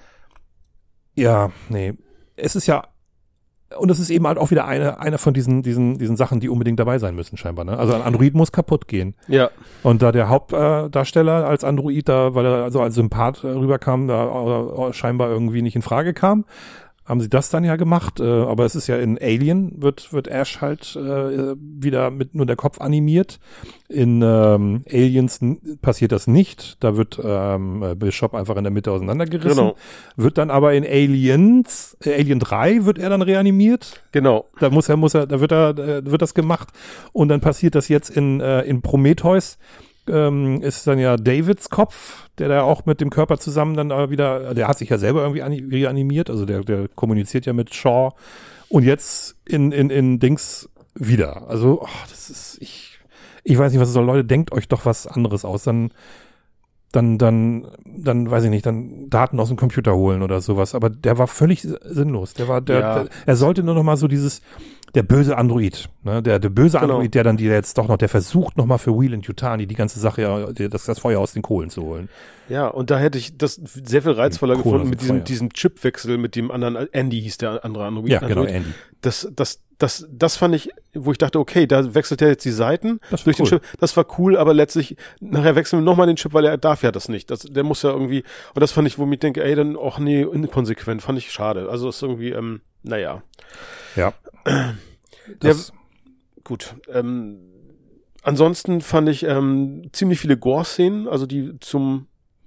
ja, nee, es ist ja, und es ist eben halt auch wieder eine, eine von diesen, diesen, diesen Sachen, die unbedingt dabei sein müssen, scheinbar, ne? Also ein Android muss kaputt gehen. ja, Und da der Hauptdarsteller als Android da, weil er also als Sympath äh, rüberkam, da äh, scheinbar irgendwie nicht in Frage kam, haben sie das dann ja gemacht, äh, aber es ist ja in Alien, wird wird Ash halt äh, wieder mit nur der Kopf animiert. In ähm, Aliens n- passiert das nicht, da wird ähm, Bishop einfach in der Mitte auseinandergerissen. Genau. Wird dann aber in Aliens, äh, Alien drei wird er dann reanimiert. genau, Da muss er, muss er, da wird er, äh, wird das gemacht. Und dann passiert das jetzt in, äh, in Prometheus, ähm, ist dann ja Davids Kopf, der da auch mit dem Körper zusammen dann aber wieder, der hat sich ja selber irgendwie ani- reanimiert, also der, der kommuniziert ja mit Shaw. Und jetzt in, in, in Dings wieder. Also, oh, das ist, ich, ich weiß nicht, was es soll. Leute, denkt euch doch was anderes aus. Dann, dann, dann, dann, weiß ich nicht, dann Daten aus dem Computer holen oder sowas. Aber der war völlig sinnlos. Der war, der, Ja. der er sollte nur noch mal so dieses, der böse Android, ne, der, der böse Genau. Android, der dann die jetzt doch noch, der versucht noch mal für Wheel und Yutani die ganze Sache, ja, die- das, das Feuer aus den Kohlen zu holen. ja, und da hätte ich das sehr viel reizvoller Cool, gefunden aus mit dem diesem, Feuer. diesem Chipwechsel mit dem anderen, Andy hieß der andere Android. Ja, genau, Android. Andy. Das, das, das, das fand ich, wo ich dachte, okay, da wechselt er jetzt die Seiten Das war durch den cool. Chip. Das war cool, aber letztlich, nachher wechseln wir nochmal den Chip, weil er darf ja das nicht. Das, der muss ja irgendwie, und das fand ich, womit ich denke, ey, dann, ach nee, inkonsequent, fand ich schade. Also, das ist irgendwie, ähm, naja. Ja. Ja, Das, gut, ähm, ansonsten fand ich ähm, ziemlich viele Gore-Szenen, also die zum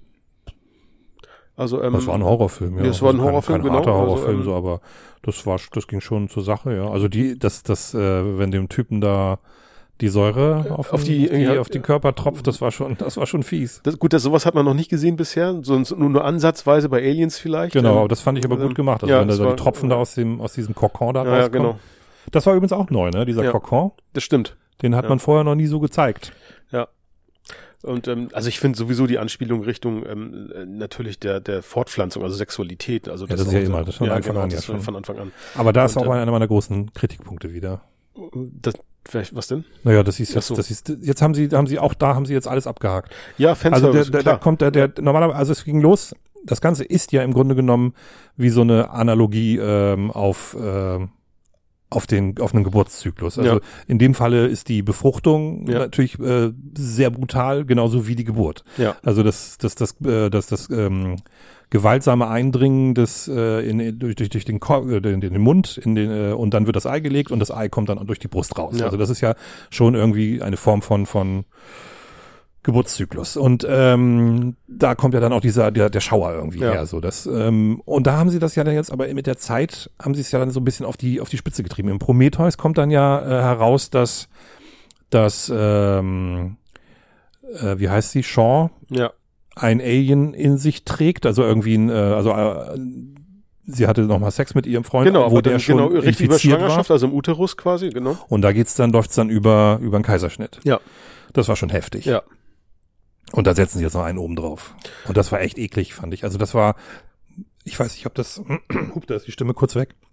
also ähm, das war ein Horrorfilm, ja. Das war ein also Horrorfilm, kein, kein genau. harter Horrorfilm, also, ähm, so, aber das war, das ging schon zur Sache, ja. Also die, das, das, äh, wenn dem Typen da die Säure auf, auf, den, die, auf, die, ja, auf den Körper tropft, das war schon, das war schon fies. Das, gut, das, sowas hat man noch nicht gesehen bisher, sonst nur, nur ansatzweise bei Aliens vielleicht. Genau, ähm, aber das fand ich aber gut gemacht. Also ja, wenn da so war, die Tropfen ja. da aus dem, aus diesem Kokon da ja, rauskommen. ja, genau. Das war übrigens auch neu, ne, dieser ja, Kokon. Das stimmt. Den hat ja. man vorher noch nie so gezeigt. Ja. Und ähm, also ich finde sowieso die Anspielung Richtung ähm, natürlich der der Fortpflanzung, also Sexualität. Also ja, das ist ja immer, das von ja, Anfang genau, an ja das schon. von Anfang an. Aber da ist Und, auch ähm, einer meiner großen Kritikpunkte wieder. Das, vielleicht, was denn? Naja, das ist jetzt, so. das ist, jetzt haben sie, haben sie auch da haben sie jetzt alles abgehakt. Ja, Also Fanservice, der, der, da kommt der, der normalerweise, also es ging los. Das Ganze ist ja im Grunde genommen wie so eine Analogie ähm, auf ähm, auf den auf einen Geburtszyklus. Also Ja. in dem Falle ist die Befruchtung Ja. natürlich äh, sehr brutal, genauso wie die Geburt. Ja. Also das das das äh, das das ähm, gewaltsame Eindringen des äh, in, durch durch durch den, Ko- äh, den den Mund in den äh, und dann wird das Ei gelegt und das Ei kommt dann durch die Brust raus. Ja. Also das ist ja schon irgendwie eine Form von von Geburtszyklus. Und ähm, da kommt ja dann auch dieser der, der Schauer irgendwie Ja. her. So das ähm, und da haben sie das ja dann jetzt, aber mit der Zeit haben sie es ja dann so ein bisschen auf die auf die Spitze getrieben. Im Prometheus kommt dann ja äh, heraus, dass dass ähm, äh, wie heißt sie, Shaw, Ja. ein Alien in sich trägt, also irgendwie ein, äh, also äh, sie hatte nochmal Sex mit ihrem Freund, Genau, wo aber der dann schon genau richtig über infiziert Schwangerschaft, war. also im Uterus quasi, genau. Und da geht's dann, läuft's dann über über einen Kaiserschnitt. Ja. Das war schon heftig. Ja. Und da setzen sie jetzt noch einen oben drauf. Und das war echt eklig, fand ich. Also das war, ich weiß nicht, ob das, hup, da ist die Stimme kurz weg.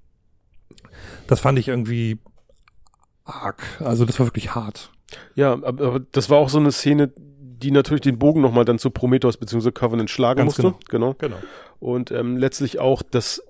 Das fand ich irgendwie arg. Also das war wirklich hart. Ja, aber, aber das war auch so eine Szene, die natürlich den Bogen nochmal dann zu Prometheus bzw. Covenant schlagen Ganz musste. Genau. Genau. Und ähm, letztlich auch das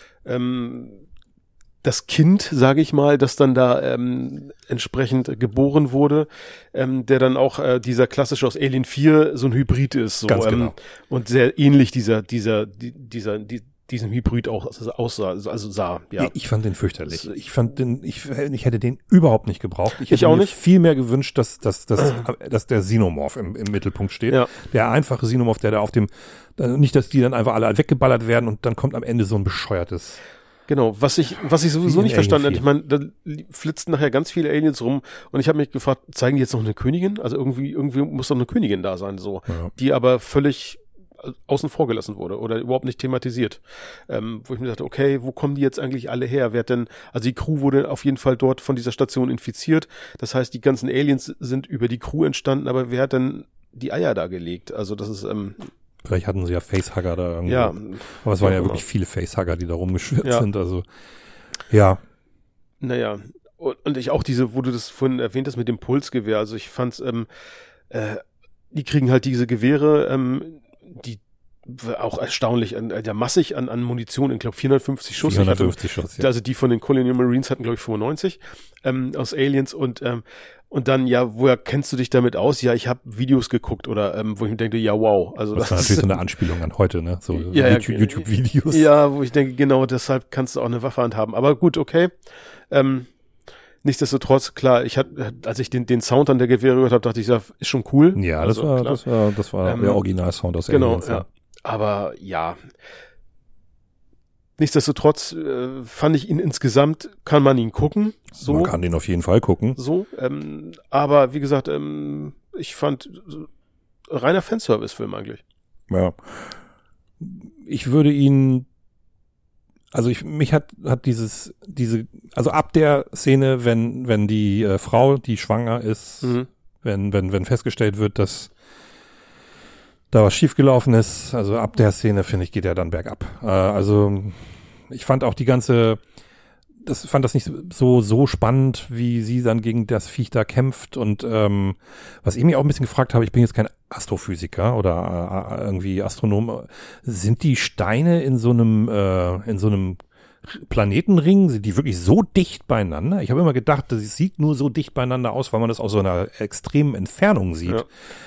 ähm, das Kind, sage ich mal, das dann da ähm, entsprechend geboren wurde, ähm, der dann auch äh, dieser klassische aus Alien vier so ein Hybrid ist, so Ganz ähm, genau. und sehr ähnlich dieser dieser die, dieser die, diesem Hybrid auch also aussah, also sah, ja. Ich fand den fürchterlich. Ich fand den, ich, ich hätte den überhaupt nicht gebraucht. Ich hätte Ich auch mir nicht. viel mehr gewünscht, dass, dass, dass, dass der Xenomorph im, im Mittelpunkt steht. Ja. Der einfache Xenomorph, der da auf dem, nicht, dass die dann einfach alle weggeballert werden und dann kommt am Ende so ein bescheuertes. Genau, was ich, was ich sowieso Wie in nicht verstanden Alien habe, ich meine, da flitzen nachher ganz viele Aliens rum und ich habe mich gefragt, zeigen die jetzt noch eine Königin? Also irgendwie, irgendwie muss doch eine Königin da sein, so, Ja. die aber völlig außen vor gelassen wurde oder überhaupt nicht thematisiert. Ähm, wo ich mir dachte, okay, wo kommen die jetzt eigentlich alle her? Wer hat denn, also die Crew wurde auf jeden Fall dort von dieser Station infiziert. Das heißt, die ganzen Aliens sind über die Crew entstanden, aber wer hat denn die Eier da gelegt? Also das ist, ähm, Vielleicht hatten sie ja Facehugger da irgendwie. ja. Aber es waren ja genau. wirklich viele Facehugger, die da rumgeschwirrt Ja. sind. Also, ja. Naja, und, und ich auch diese, wo du das vorhin erwähnt hast mit dem Pulsgewehr, also ich fand's, ähm, äh, die kriegen halt diese Gewehre, ähm, die auch erstaunlich, an, ja massig an, an Munition, ich glaube vierhundertfünfzig Schuss. vierhundertfünfzig Schuss, ja. Also die von den Colonial Marines hatten, glaube ich, fünfundneunzig ähm, aus Aliens und ähm, und dann, ja, woher kennst du dich damit aus? Ja, ich habe Videos geguckt oder ähm, wo ich mir denke, ja, wow. Also Das das war natürlich so eine Anspielung an heute, ne? So Ja, ja, YouTube- YouTube-Videos. Ja, wo ich denke, genau deshalb kannst du auch eine Waffe handhaben. Aber gut, okay. Ähm, nichtsdestotrotz, klar, ich hatte, als ich den, den Sound an der Gewehre gehört habe, dachte ich, ja, ist schon cool. Ja, also, das war, klar. das war, das war Ähm, der Original-Sound aus Genau, Aliens, ja. Aber ja. Nichtsdestotrotz äh, fand ich ihn insgesamt, kann man ihn gucken. So. Man kann den auf jeden Fall gucken. So, ähm, aber wie gesagt, ähm, ich fand so, reiner Fanservice-Film eigentlich. Ja. Ich würde ihn, also ich, mich hat, hat dieses, diese, also ab der Szene, wenn, wenn die äh, Frau, die schwanger ist, Mhm. wenn, wenn, wenn festgestellt wird, dass da was schiefgelaufen ist, also ab der Szene, finde ich, geht er dann bergab. Äh, also ich fand auch die ganze, das fand das nicht so so spannend, wie sie dann gegen das Viech da kämpft und ähm, was ich mich auch ein bisschen gefragt habe, ich bin jetzt kein Astrophysiker oder äh, irgendwie Astronom, sind die Steine in so einem äh, in so einem Planetenring, sind die wirklich so dicht beieinander? Ich habe immer gedacht, das sieht nur so dicht beieinander aus, weil man das aus so einer extremen Entfernung sieht. Ja.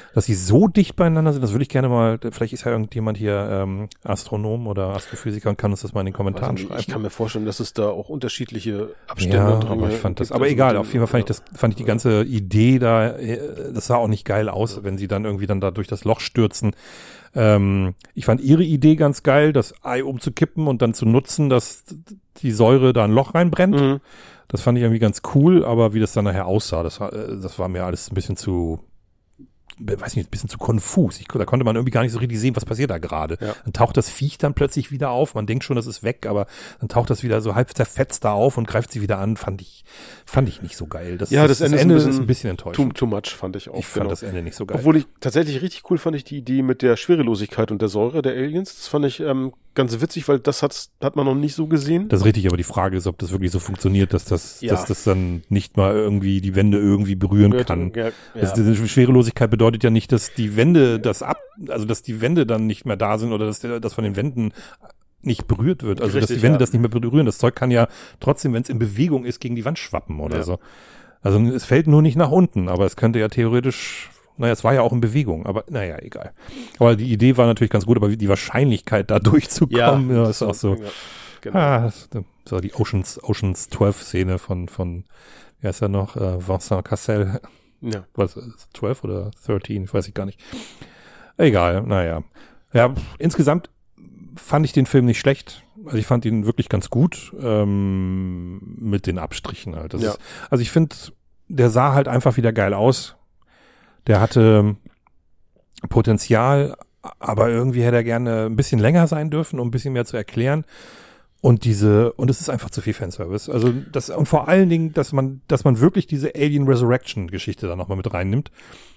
dass sie so dicht beieinander sind, das würde ich gerne mal, vielleicht ist ja irgendjemand hier ähm, Astronom oder Astrophysiker und kann uns das mal in den Kommentaren nicht, schreiben. Ich kann mir vorstellen, dass es da auch unterschiedliche Abstände ja, und Ringe aber ich fand das, gibt, aber also egal, mit auf dem- jeden Fall fand ich das, fand ich die ganze Idee da, äh, das sah auch nicht geil aus, wenn sie dann irgendwie dann da durch das Loch stürzen. Ähm, ich fand ihre Idee ganz geil, das Ei umzukippen und dann zu nutzen, dass die Säure da ein Loch reinbrennt. Mhm. Das fand ich irgendwie ganz cool, aber wie das dann nachher aussah, das war, äh, das war mir alles ein bisschen zu, weiß nicht, ein bisschen zu konfus. Ich, da konnte man irgendwie gar nicht so richtig sehen, was passiert da gerade. Ja. Dann taucht das Viech dann plötzlich wieder auf. Man denkt schon, das ist weg, aber dann taucht das wieder so halb zerfetzt da auf und greift sie wieder an. Fand ich, fand ich nicht so geil. Das, Ja, das, das Ende ist Ende ein ist bisschen ein bisschen Too, enttäuschend. too much fand ich auch. Ich fand das Ende nicht so geil. Obwohl ich tatsächlich richtig cool fand ich die Idee mit der Schwerelosigkeit und der Säure der Aliens. Das fand ich ähm, ganz witzig, weil das hat, hat man noch nicht so gesehen. Das ist richtig, aber die Frage ist, ob das wirklich so funktioniert, dass das, Ja. dass das dann nicht mal irgendwie die Wände irgendwie berühren Ja, kann. ja, ja. Also diese Schwerelosigkeit bedeutet ja nicht, dass die Wände das ab, also dass die Wände dann nicht mehr da sind oder dass der, dass von den Wänden nicht berührt wird. Also dass Richtig, die Wände ja. das nicht mehr berühren. Das Zeug kann ja trotzdem, wenn es in Bewegung ist, gegen die Wand schwappen oder Ja. so. Also es fällt nur nicht nach unten, aber es könnte ja theoretisch, naja, es war ja auch in Bewegung, aber naja, egal. Aber die Idee war natürlich ganz gut, aber die Wahrscheinlichkeit, da durchzukommen, ja, ist auch so. Ja, genau. Ah, das, das war die Oceans, Oceans zwölf Szene von, von, wie heißt er noch, äh, Vincent Cassel. Ja. Was, zwölf oder dreizehn, ich weiß ich gar nicht. Egal, naja. Ja, insgesamt fand ich den Film nicht schlecht. Also ich fand ihn wirklich ganz gut, ähm, mit den Abstrichen halt. Das Ja. ist, also ich finde, der sah halt einfach wieder geil aus. Der hatte Potenzial, aber irgendwie hätte er gerne ein bisschen länger sein dürfen, um ein bisschen mehr zu erklären. Und diese, und es ist einfach zu viel Fanservice. Also das, und vor allen Dingen, dass man, dass man wirklich diese Alien Resurrection Geschichte da nochmal mit reinnimmt.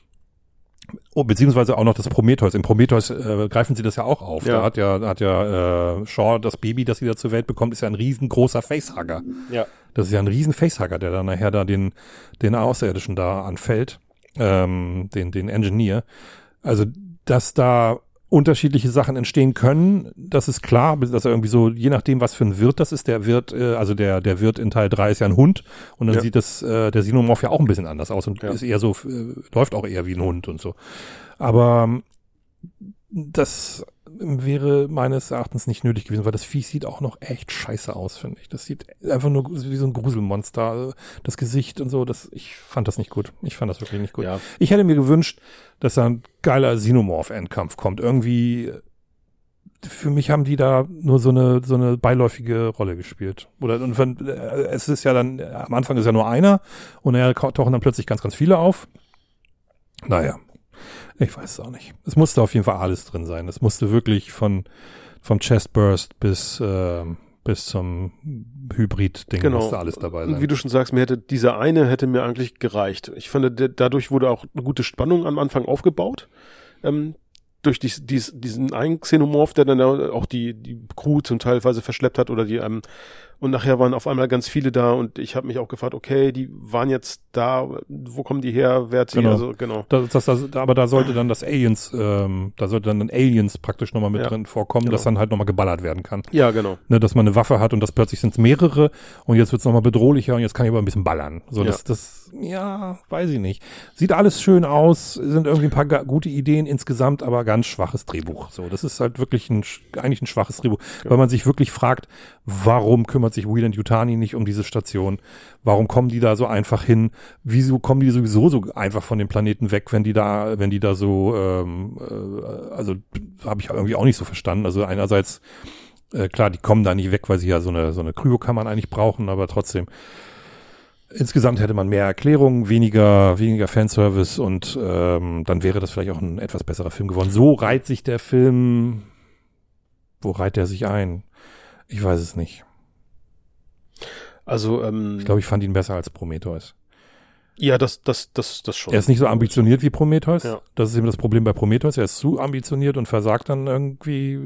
Oh, beziehungsweise auch noch das Prometheus. Im Prometheus äh, greifen sie das ja auch auf. Ja. Da hat ja, da hat ja äh, Shaw, das Baby, das sie da zur Welt bekommt, ist ja ein riesengroßer Facehugger. Ja. Das ist ja ein riesen Facehugger, der dann nachher da den, den Außerirdischen da anfällt, ähm, den, den Engineer. Also, dass da unterschiedliche Sachen entstehen können, das ist klar, dass er irgendwie so, je nachdem, was für ein Wirt das ist, der Wirt, äh, also der, der Wirt in Teil drei ist ja ein Hund und dann Ja. sieht das, äh, der Xenomorph ja auch ein bisschen anders aus und Ja. ist eher so, äh, läuft auch eher wie ein Hund und so. Aber ähm, das wäre meines Erachtens nicht nötig gewesen, weil das Vieh sieht auch noch echt scheiße aus, finde ich. Das sieht einfach nur wie so ein Gruselmonster. Das Gesicht und so, das, ich fand das nicht gut. Ich fand das wirklich nicht gut. Ja. Ich hätte mir gewünscht, dass da ein geiler Xenomorph-Endkampf kommt. Irgendwie, für mich haben die da nur so eine, so eine beiläufige Rolle gespielt. Oder, und wenn, äh, es ist ja dann, am Anfang ist ja nur einer und er tauchen dann plötzlich ganz, ganz viele auf. Naja. Ich weiß es auch nicht. Es musste auf jeden Fall alles drin sein. Es musste wirklich von vom Chestburst bis äh, bis zum Hybrid-Ding Genau. musste alles dabei Und sein. wie du schon sagst, mir hätte dieser eine hätte mir eigentlich gereicht. Ich fand, der, dadurch wurde auch eine gute Spannung am Anfang aufgebaut. Ähm, durch dies, dies, diesen einen Xenomorph, der dann auch die, die Crew zum Teilweise verschleppt hat oder die, ähm, und nachher waren auf einmal ganz viele da und ich habe mich auch gefragt, okay, die waren jetzt da, wo kommen die her, wer hat sie, Genau. also genau. Das, das, das, aber da sollte dann das Aliens, ähm, da sollte dann ein Aliens praktisch nochmal mit Ja. drin vorkommen, Genau. dass dann halt nochmal geballert werden kann. Ja, genau. Ne, dass man eine Waffe hat und das plötzlich sind es mehrere und jetzt wird es nochmal bedrohlicher und jetzt kann ich aber ein bisschen ballern. So, Ja. das, das, ja, weiß ich nicht. Sieht alles schön aus, sind irgendwie ein paar ga- gute Ideen insgesamt, aber ganz schwaches Drehbuch. So, das ist halt wirklich ein, sch- eigentlich ein schwaches Drehbuch, Ja. weil man sich wirklich fragt, warum kümmert sich Weyland-Yutani nicht um diese Station? Warum kommen die da so einfach hin? Wieso kommen die sowieso so einfach von dem Planeten weg, wenn die da, wenn die da so, ähm, äh, also habe ich irgendwie auch nicht so verstanden. Also einerseits Äh, klar, die kommen da nicht weg, weil sie ja so eine, so eine Kryokammern eigentlich brauchen, aber trotzdem. Insgesamt hätte man mehr Erklärung, weniger, weniger Fanservice und ähm, dann wäre das vielleicht auch ein etwas besserer Film geworden. So reiht sich der Film, wo reiht er sich ein? Ich weiß es nicht. Also, ähm, Ich glaube, ich fand ihn besser als Prometheus. ja, das, das, das, das schon. Er ist nicht so ambitioniert wie Prometheus. Ja. Das ist eben das Problem bei Prometheus. Er ist zu ambitioniert und versagt dann irgendwie.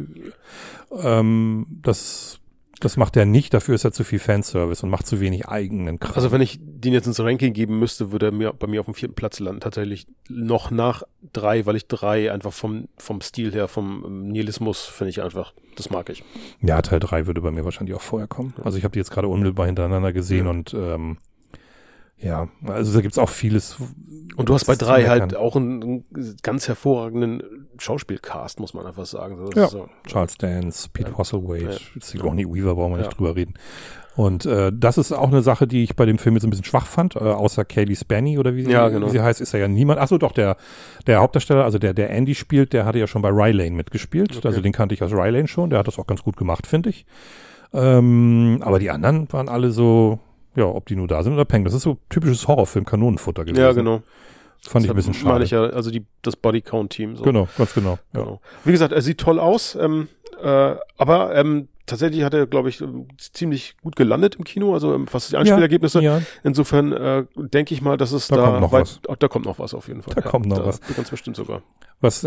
Ähm, das, das macht er nicht. Dafür ist er zu viel Fanservice und macht zu wenig eigenen Kram. Also wenn ich den jetzt ins Ranking geben müsste, würde er mir bei mir auf dem vierten Platz landen. Tatsächlich noch nach drei, weil ich drei einfach vom, vom Stil her, vom ähm, Nihilismus finde ich einfach, das mag ich. Ja, Teil drei würde bei mir wahrscheinlich auch vorher kommen. Also ich habe die jetzt gerade unmittelbar hintereinander gesehen Ja. und ähm, Ja, also da gibt's auch vieles. Und du hast bei drei halt auch einen, einen ganz hervorragenden Schauspielcast, muss man einfach sagen. Das ja, ist so, Charles Dance, Pete ja. Postlethwaite, Ja. Sigourney Weaver, brauchen wir nicht Ja. drüber reden. Und äh, das ist auch eine Sache, die ich bei dem Film jetzt ein bisschen schwach fand, äh, außer Kaylee Spaney oder wie sie, Ja, genau. wie sie heißt, ist er ja niemand. Achso, doch, der der Hauptdarsteller, also der der Andy spielt, der hatte ja schon bei Rylane mitgespielt. Okay. Also den kannte ich aus Rylane schon, der hat das auch ganz gut gemacht, finde ich. Ähm, aber die anderen waren alle so, ja, ob die nur da sind oder peng. Das ist so typisches Horrorfilm-Kanonenfutter gewesen. Ja, genau. Fand ich ein bisschen schade. Meine ich ja, also die, das Bodycount-Team. So. Genau, ganz genau. Ja. Genau. Wie gesagt, er sieht toll aus, ähm, äh, aber ähm, tatsächlich hat er, glaube ich, ziemlich gut gelandet im Kino, also ähm, was die Einspielergebnisse. Ja. Insofern äh, denke ich mal, dass es Da da, kommt noch weit, was. Oh, da kommt noch was auf jeden Fall. Da kommt noch da, was. Ganz bestimmt sogar. Was,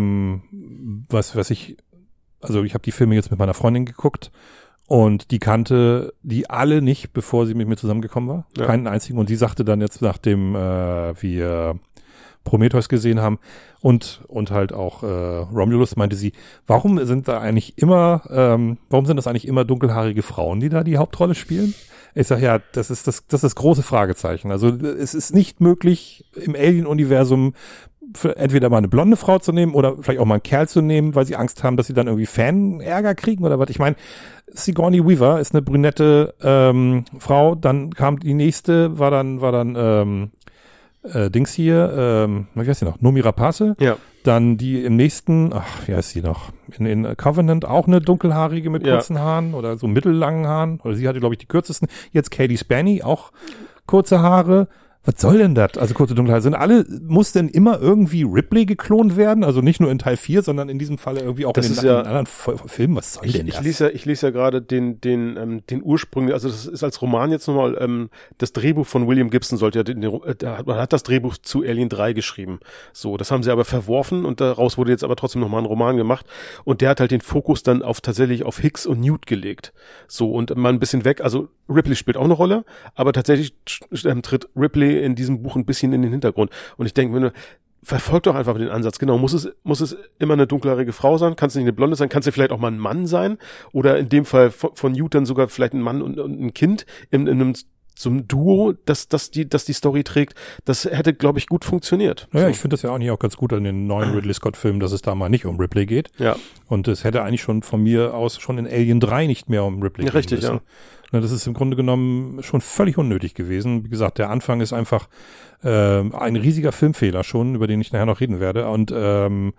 ähm, was, was ich, also ich habe die Filme jetzt mit meiner Freundin geguckt und die kannte die alle nicht, bevor sie mit mir zusammengekommen war. Ja. Keinen einzigen. Und die sagte dann jetzt, nachdem äh, wir Prometheus gesehen haben und und halt auch äh, Romulus, meinte sie, warum sind da eigentlich immer, ähm, warum sind das eigentlich immer dunkelhaarige Frauen, die da die Hauptrolle spielen? Ich sag ja, das ist das, das ist das große Fragezeichen. Also es ist nicht möglich im Alien-Universum für entweder mal eine blonde Frau zu nehmen oder vielleicht auch mal einen Kerl zu nehmen, weil sie Angst haben, dass sie dann irgendwie Fan-Ärger kriegen oder was. Ich meine, Sigourney Weaver ist eine brünette ähm, Frau, dann kam die nächste, war dann, war dann ähm, äh, Dings hier, ähm, wie heißt die noch? Noomi Rapace. Ja. Dann die im nächsten, ach, wie heißt die noch? In, in Covenant auch eine dunkelhaarige mit Ja. kurzen Haaren oder so mittellangen Haaren. Oder sie hatte, glaube ich, die kürzesten. Jetzt Kaylee Spaney, auch kurze Haare. Was soll denn das? Also kurze Dunkelhaare. Sind alle, muss denn immer irgendwie Ripley geklont werden? Also nicht nur in Teil vier, sondern in diesem Falle irgendwie auch Das in den ist ja- in anderen F- Filmen. Was soll Ich, denn ich das? lese ja, ich lese ja gerade den, den, ähm, den Ursprung, also das ist als Roman jetzt nochmal, ähm, das Drehbuch von William Gibson sollte ja, den, den, äh, der hat- man hat das Drehbuch zu Alien drei geschrieben. So, das haben sie aber verworfen und daraus wurde jetzt aber trotzdem nochmal ein Roman gemacht und der hat halt den Fokus dann auf tatsächlich auf Hicks und Newt gelegt. So, und mal ein bisschen weg, also Ripley spielt auch eine Rolle, aber tatsächlich ähm, tritt Ripley in diesem Buch ein bisschen in den Hintergrund. Und ich denke mir, verfolgt doch einfach den Ansatz. Genau, muss es, muss es immer eine dunkelhaarige Frau sein? Kann es nicht eine Blonde sein? Kann es ja vielleicht auch mal ein Mann sein? Oder in dem Fall von, von Newt dann sogar vielleicht ein Mann und, und ein Kind in, in einem zum Duo, das, das die, das die Story trägt. Das hätte, glaube ich, gut funktioniert. Naja, So. ich finde das ja eigentlich auch ganz gut an den neuen Ridley Scott-Filmen, dass es da mal nicht um Ripley geht. Ja, Und es hätte eigentlich schon von mir aus schon in Alien drei nicht mehr um Ripley Ja, gehen richtig, müssen. ja. Na, das ist im Grunde genommen schon völlig unnötig gewesen. Wie gesagt, der Anfang ist einfach äh, ein riesiger Filmfehler schon, über den ich nachher noch reden werde. Und ähm,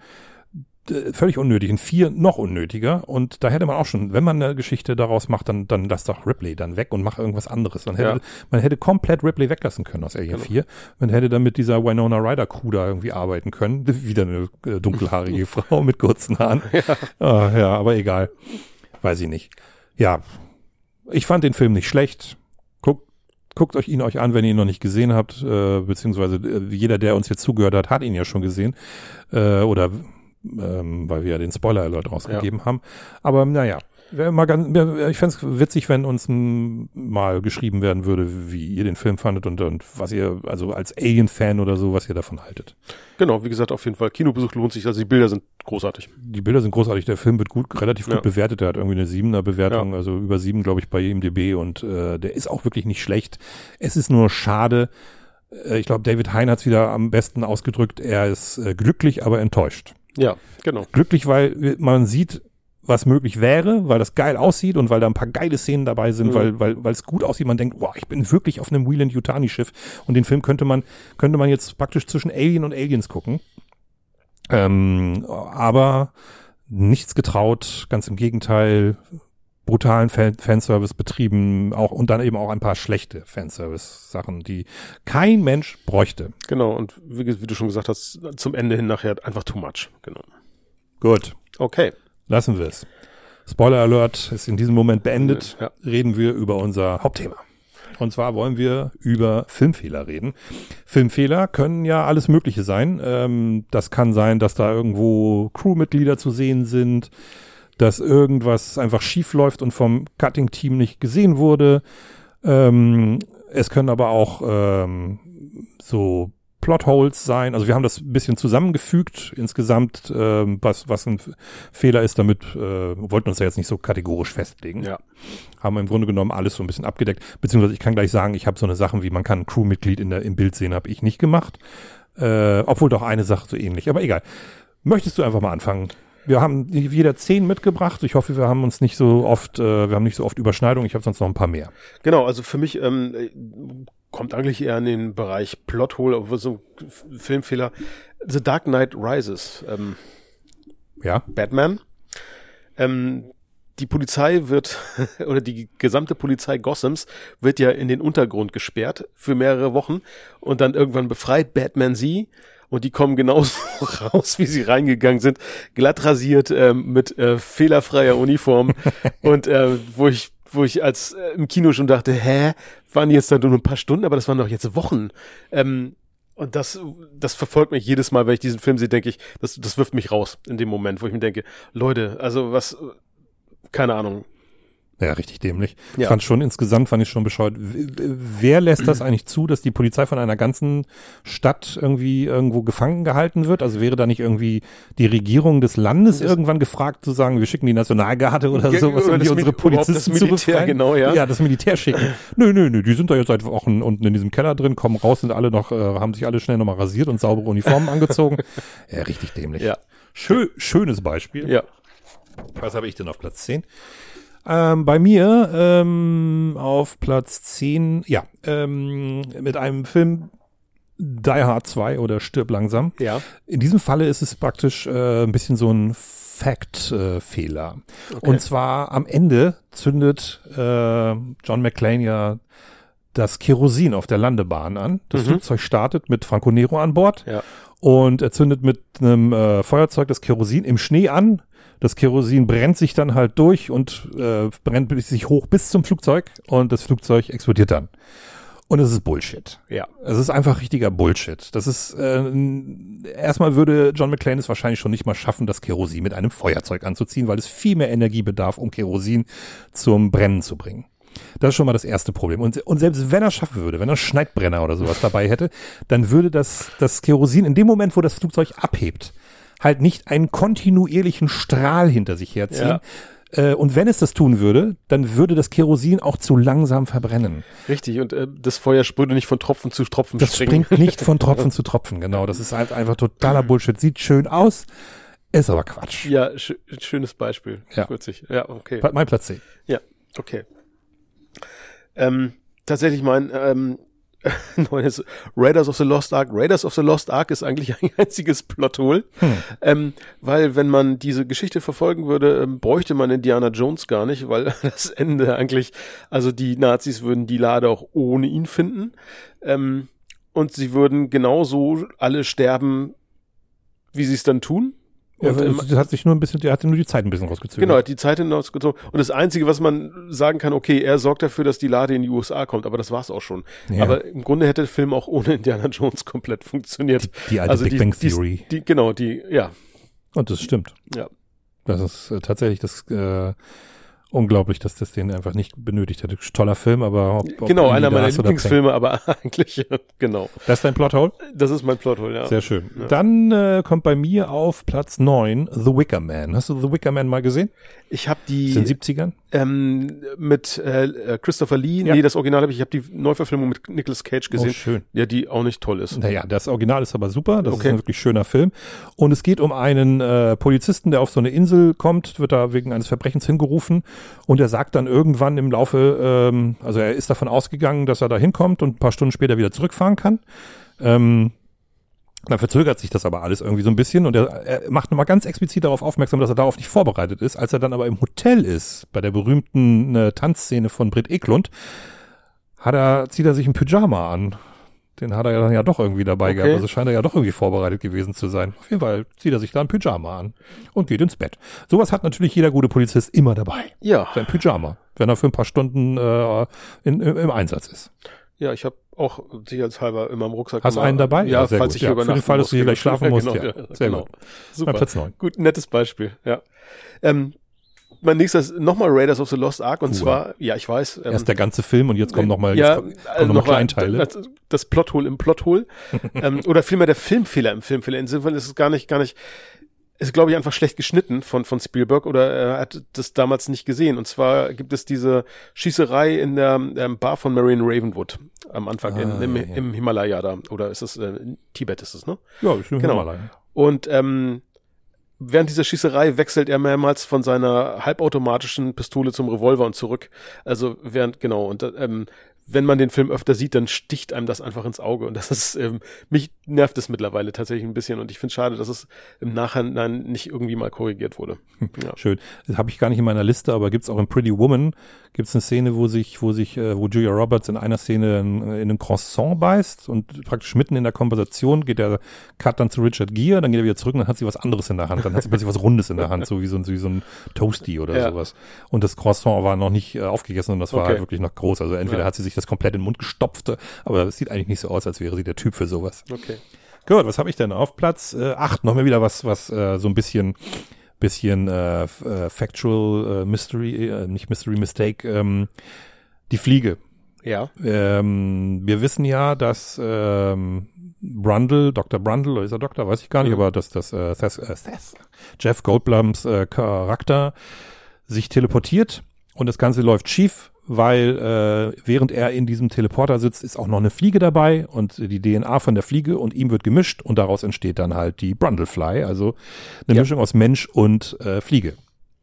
d- völlig unnötig. In vier noch unnötiger. Und da hätte man auch schon, wenn man eine Geschichte daraus macht, dann, dann lass doch Ripley dann weg und mach irgendwas anderes. Dann hätte, Ja. man hätte komplett Ripley weglassen können aus Alien Genau. vier. Man hätte dann mit dieser Winona Ryder Crew da irgendwie arbeiten können. Wieder eine äh, dunkelhaarige Frau mit kurzen Haaren. Ja. Ah, ja, aber egal. Weiß ich nicht. Ja, ich fand den Film nicht schlecht. Guckt, guckt euch ihn euch an, wenn ihr ihn noch nicht gesehen habt, äh, beziehungsweise äh, jeder, der uns jetzt zugehört hat, hat ihn ja schon gesehen. Äh, oder ähm, weil wir ja den Spoiler-Alert rausgegeben haben. Aber naja, wäre mal ganz, wär, ich fände es witzig, wenn uns m, mal geschrieben werden würde, wie ihr den Film fandet und, und was ihr, also als Alien-Fan oder so, was ihr davon haltet. Genau, wie gesagt, auf jeden Fall. Kinobesuch lohnt sich, also die Bilder sind großartig. Die Bilder sind großartig, der Film wird gut, relativ gut Ja. bewertet, der hat irgendwie eine siebener Bewertung, Ja. also über sieben, glaube ich, bei I M D B und äh, der ist auch wirklich nicht schlecht. Es ist nur schade, äh, ich glaube, David Hein hat es wieder am besten ausgedrückt, er ist äh, glücklich, aber enttäuscht. Ja, genau. Glücklich, weil man sieht, was möglich wäre, weil das geil aussieht und weil da ein paar geile Szenen dabei sind, Mhm. weil weil weil es gut aussieht. Man denkt, wow, ich bin wirklich auf einem Weyland-Yutani-Schiff und den Film könnte man könnte man jetzt praktisch zwischen Alien und Aliens gucken. Ähm, aber nichts getraut, ganz im Gegenteil, brutalen Fan Fanservice betrieben, auch und dann eben auch ein paar schlechte Fanservice-Sachen, die kein Mensch bräuchte. Genau, und wie, wie du schon gesagt hast, zum Ende hin nachher einfach too much. Genau. Gut, Okay. lassen wir es. Spoiler Alert ist in diesem Moment beendet. Ja. Reden wir über unser Hauptthema. Und zwar wollen wir über Filmfehler reden. Filmfehler können ja alles Mögliche sein. Ähm, das kann sein, dass da irgendwo Crewmitglieder zu sehen sind, dass irgendwas einfach schief läuft und vom Cutting-Team nicht gesehen wurde. Ähm, es können aber auch ähm, so Plotholes sein. Also wir haben das ein bisschen zusammengefügt insgesamt, äh, was, was ein Fehler ist, damit äh, wollten uns ja jetzt nicht so kategorisch festlegen. Ja. Haben wir im Grunde genommen alles so ein bisschen abgedeckt. Beziehungsweise ich kann gleich sagen, ich habe so eine Sachen wie, man kann ein Crewmitglied in der, im Bild sehen, habe ich nicht gemacht. Äh, obwohl doch eine Sache so ähnlich. Aber egal. Möchtest du einfach mal anfangen? Wir haben jeder zehn mitgebracht. Ich hoffe, wir haben uns nicht so oft, äh, wir haben nicht so oft Überschneidungen. Ich habe sonst noch ein paar mehr. Genau, also für mich ähm, kommt eigentlich eher in den Bereich Plothole, obwohl so ein Filmfehler. The Dark Knight Rises. Ähm, ja. Batman. Ähm, die Polizei wird, oder die gesamte Polizei Gothams wird ja in den Untergrund gesperrt für mehrere Wochen und dann irgendwann befreit Batman sie. Und die kommen genauso raus, wie sie reingegangen sind, glatt rasiert, ähm, mit äh, fehlerfreier Uniform. Und äh, wo ich wo ich als äh, im Kino schon dachte, hä, waren die jetzt da nur ein paar Stunden, aber das waren doch jetzt Wochen. Ähm, und das das verfolgt mich jedes Mal, wenn ich diesen Film sehe, denke ich, das das wirft mich raus in dem Moment, wo ich mir denke, Leute, also was, keine Ahnung. Ja, richtig dämlich. Ja. Ich fand schon, insgesamt fand ich schon bescheuert. Wer lässt das eigentlich zu, dass die Polizei von einer ganzen Stadt irgendwie irgendwo gefangen gehalten wird? Also wäre da nicht irgendwie die Regierung des Landes das irgendwann gefragt zu sagen, wir schicken die Nationalgarde oder ja, sowas, um die unsere Polizisten zu befreien? Genau, ja. ja, das Militär schicken. nö, nö, nö, die sind da jetzt seit Wochen unten in diesem Keller drin, kommen raus, sind alle noch, äh, haben sich alle schnell nochmal rasiert und saubere Uniformen angezogen. Ja, richtig dämlich. Ja. Schö- schönes Beispiel. Ja. Was habe ich denn auf Platz zehn? Ähm, bei mir ähm, auf Platz zehn, ja, ähm, mit einem Film Die Hard zwei oder Stirb langsam. Ja. In diesem Falle ist es praktisch äh, ein bisschen so ein Fact-Fehler. Äh, okay. Und zwar am Ende zündet äh, John McClane ja das Kerosin auf der Landebahn an. Das mhm. Flugzeug startet mit Franco Nero an Bord ja. und er zündet mit einem äh, Feuerzeug das Kerosin im Schnee an. Das Kerosin brennt sich dann halt durch und äh, brennt sich hoch bis zum Flugzeug und das Flugzeug explodiert dann. Und es ist Bullshit. Ja. Es ist einfach richtiger Bullshit. Das ist, äh, erstmal würde John McClane es wahrscheinlich schon nicht mal schaffen, das Kerosin mit einem Feuerzeug anzuziehen, weil es viel mehr Energie bedarf, um Kerosin zum Brennen zu bringen. Das ist schon mal das erste Problem. Und, und selbst wenn er schaffen würde, wenn er einen Schneidbrenner oder sowas dabei hätte, dann würde das, das Kerosin in dem Moment, wo das Flugzeug abhebt, halt nicht einen kontinuierlichen Strahl hinter sich herziehen. Ja. Äh, und wenn es das tun würde, dann würde das Kerosin auch zu langsam verbrennen. Richtig, und äh, das Feuer würde nicht von Tropfen zu Tropfen das springen. Das springt nicht von Tropfen zu Tropfen, genau. Das ist halt einfach totaler Bullshit. Sieht schön aus, ist aber Quatsch. Ja, sch- schönes Beispiel. Ja. Witzig. Ja, okay. Mein Platz zehn. Ja, okay. Ähm, tatsächlich mein ähm, neues Raiders of the Lost Ark. Raiders of the Lost Ark ist eigentlich ein einziges Plothole, hm. ähm, weil wenn man diese Geschichte verfolgen würde, ähm, bräuchte man Indiana Jones gar nicht, weil das Ende eigentlich, also die Nazis würden die Lade auch ohne ihn finden ähm, und sie würden genauso alle sterben, wie sie es dann tun. Und ja, das hat sich nur ein bisschen, der hat nur die Zeit ein bisschen rausgezogen. Genau, die Zeit rausgezogen. Und das Einzige, was man sagen kann, okay, er sorgt dafür, dass die Lade in die U S A kommt, aber das war's auch schon. Ja. Aber im Grunde hätte der Film auch ohne Indiana Jones komplett funktioniert. Die, die alte also Big die, Bang Theory. Die, die, genau, die, ja. Und das stimmt. Ja. Das ist äh, tatsächlich das äh, unglaublich, dass das den einfach nicht benötigt hätte. Toller Film, aber ob, ob genau, einer meiner Lieblingsfilme, aber eigentlich, genau. Das ist dein Plothole? Das ist mein Plothole, ja. Sehr schön. Ja. Dann äh, kommt bei mir auf Platz neun The Wicker Man. Hast du The Wicker Man mal gesehen? Ich habe die in den siebzigern? Ähm, mit äh, Christopher Lee. Ja. Nee, das Original habe ich, ich habe die Neuverfilmung mit Nicolas Cage gesehen. Oh, schön. Ja, die auch nicht toll ist. Naja, das Original ist aber super. Das okay. ist ein wirklich schöner Film. Und es geht um einen äh, Polizisten, der auf so eine Insel kommt, wird da wegen eines Verbrechens hingerufen und er sagt dann irgendwann im Laufe, ähm, also er ist davon ausgegangen, dass er da hinkommt und ein paar Stunden später wieder zurückfahren kann. Ähm, Dann verzögert sich das aber alles irgendwie so ein bisschen und er, er macht nochmal ganz explizit darauf aufmerksam, dass er darauf nicht vorbereitet ist. Als er dann aber im Hotel ist, bei der berühmten äh, Tanzszene von Britt Eklund, hat er, zieht er sich ein Pyjama an. Den hat er ja dann ja doch irgendwie dabei okay. gehabt. Also scheint er ja doch irgendwie vorbereitet gewesen zu sein. Auf jeden Fall zieht er sich da ein Pyjama an und geht ins Bett. Sowas hat natürlich jeder gute Polizist immer dabei. Ja. Sein Pyjama, wenn er für ein paar Stunden äh, in, im, im Einsatz ist. Ja, ich habe auch sicherheitshalber immer im Rucksack. Hast du einen dabei? Ja, ja sehr falls gut. ich ja, für den Fall, dass du hier gleich schlafen musst. Genau, ja, ja, sehr genau. gut. Super. Platz neun. Gut, nettes Beispiel, ja. Ähm, mein nächster ist nochmal Raiders of the Lost Ark und Uh. zwar, ja, ich weiß. Ähm, Erst der ganze Film und jetzt kommen nochmal ja, kommen also noch noch mal Kleinteile. Das, das Plothole im Plothole. ähm, oder vielmehr der Filmfehler im Filmfehler. Insofern ist es gar nicht, gar nicht, ist, glaube ich, einfach schlecht geschnitten von, von Spielberg oder er hat das damals nicht gesehen. Und zwar gibt es diese Schießerei in der ähm, Bar von Marion Ravenwood am Anfang Ah, in, im, ja. im Himalaya da. Oder ist es, äh, in Tibet ist es, ne? Ja, ist Genau. Himalaya. Und ähm, während dieser Schießerei wechselt er mehrmals von seiner halbautomatischen Pistole zum Revolver und zurück. Also während, genau, und ähm, wenn man den Film öfter sieht, dann sticht einem das einfach ins Auge. Und das ist, ähm, mich nervt es mittlerweile tatsächlich ein bisschen. Und ich finde es schade, dass es im Nachhinein nicht irgendwie mal korrigiert wurde. Ja. Schön. Das habe ich gar nicht in meiner Liste, aber gibt's auch in Pretty Woman, gibt's eine Szene, wo sich, wo sich, äh, wo Julia Roberts in einer Szene in, in einen Croissant beißt und praktisch mitten in der Konversation geht der Cut dann zu Richard Gere, dann geht er wieder zurück und dann hat sie was anderes in der Hand. Dann hat sie plötzlich was Rundes in der Hand, so wie so ein, so wie so ein Toasty oder Ja. sowas. Und das Croissant war noch nicht äh, aufgegessen und das war Okay. halt wirklich noch groß. Also entweder Ja. hat sie sich das komplett in den Mund gestopft, aber es sieht eigentlich nicht so aus, als wäre sie der Typ für sowas. Okay. Gut, was habe ich denn auf Platz äh, acht? Noch mal wieder was, was äh, so ein bisschen, bisschen äh, f- äh, Factual äh, Mystery, äh, nicht Mystery Mistake, ähm, die Fliege. Ja. Ähm, wir wissen ja, dass ähm, Brundle, Doktor Brundle, oder ist er Doktor, weiß ich gar nicht, Mhm. aber dass das äh, Seth, äh, Seth, Jeff Goldblums äh, Charakter sich teleportiert und das Ganze läuft schief, weil äh, während er in diesem Teleporter sitzt, ist auch noch eine Fliege dabei und die D N A von der Fliege und ihm wird gemischt und daraus entsteht dann halt die Brundlefly, also eine Ja. Mischung aus Mensch und äh, Fliege.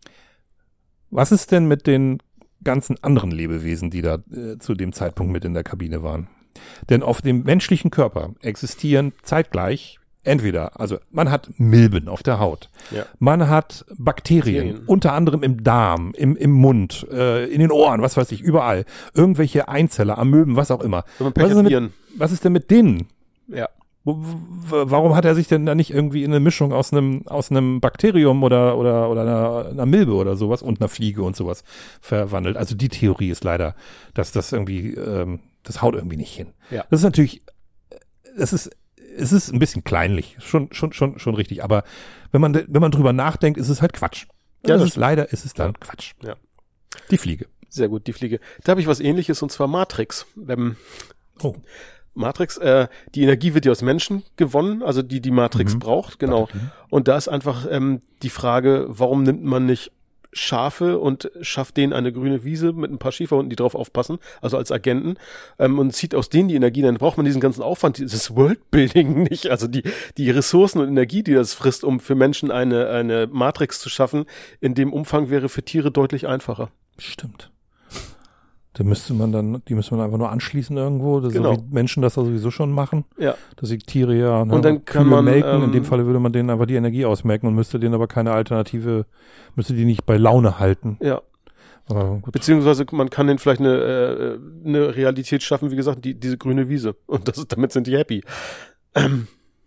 Was ist denn mit den ganzen anderen Lebewesen, die da äh, zu dem Zeitpunkt mit in der Kabine waren? Denn auf dem menschlichen Körper existieren zeitgleich entweder, also man hat Milben auf der Haut, Ja. man hat Bakterien, Bakterien. unter anderem im Darm, im, im Mund, äh, in den Ohren, was weiß ich, überall. Irgendwelche Einzeller, Amöben, was auch immer. Wenn man Was ist, denn Viren. mit, was ist denn mit denen? Ja. Wo- w- Warum hat er sich denn da nicht irgendwie in eine Mischung aus einem aus einem Bakterium oder oder oder einer, einer Milbe oder sowas und einer Fliege und sowas verwandelt? Also die Theorie ist leider, dass das irgendwie ähm, das haut irgendwie nicht hin. Ja. Das ist natürlich, das ist es ist ein bisschen kleinlich, schon schon schon schon richtig. Aber wenn man wenn man drüber nachdenkt, ist es halt Quatsch. Ja, das das ist leider ist es dann Quatsch. Ja. Die Fliege. Sehr gut, die Fliege. Da habe ich was Ähnliches und zwar Matrix. Ähm, Oh. Matrix, äh, die Energie wird ja aus Menschen gewonnen, also die die Matrix Mhm. braucht, genau. Batterien. Und da ist einfach ähm, die Frage, warum nimmt man nicht Schafe und schafft denen eine grüne Wiese mit ein paar Schäferhunden, die drauf aufpassen, also als Agenten, ähm, und zieht aus denen die Energie, dann braucht man diesen ganzen Aufwand, dieses Worldbuilding nicht, also die die Ressourcen und Energie, die das frisst, um für Menschen eine eine Matrix zu schaffen, in dem Umfang wäre für Tiere deutlich einfacher. Stimmt. Da müsste man dann, die müsste man einfach nur anschließen irgendwo, dass Genau. so wie Menschen das ja sowieso schon machen, Ja. dass die Tiere ja ne, Und dann kann Kühe man, melken. ähm, In dem Falle würde man denen einfach die Energie ausmelken und müsste denen aber keine Alternative, müsste die nicht bei Laune halten. Ja. Aber gut. Beziehungsweise man kann denen vielleicht eine, äh, eine Realität schaffen, wie gesagt, die, diese grüne Wiese. Und das ist, damit sind die happy. Ähm,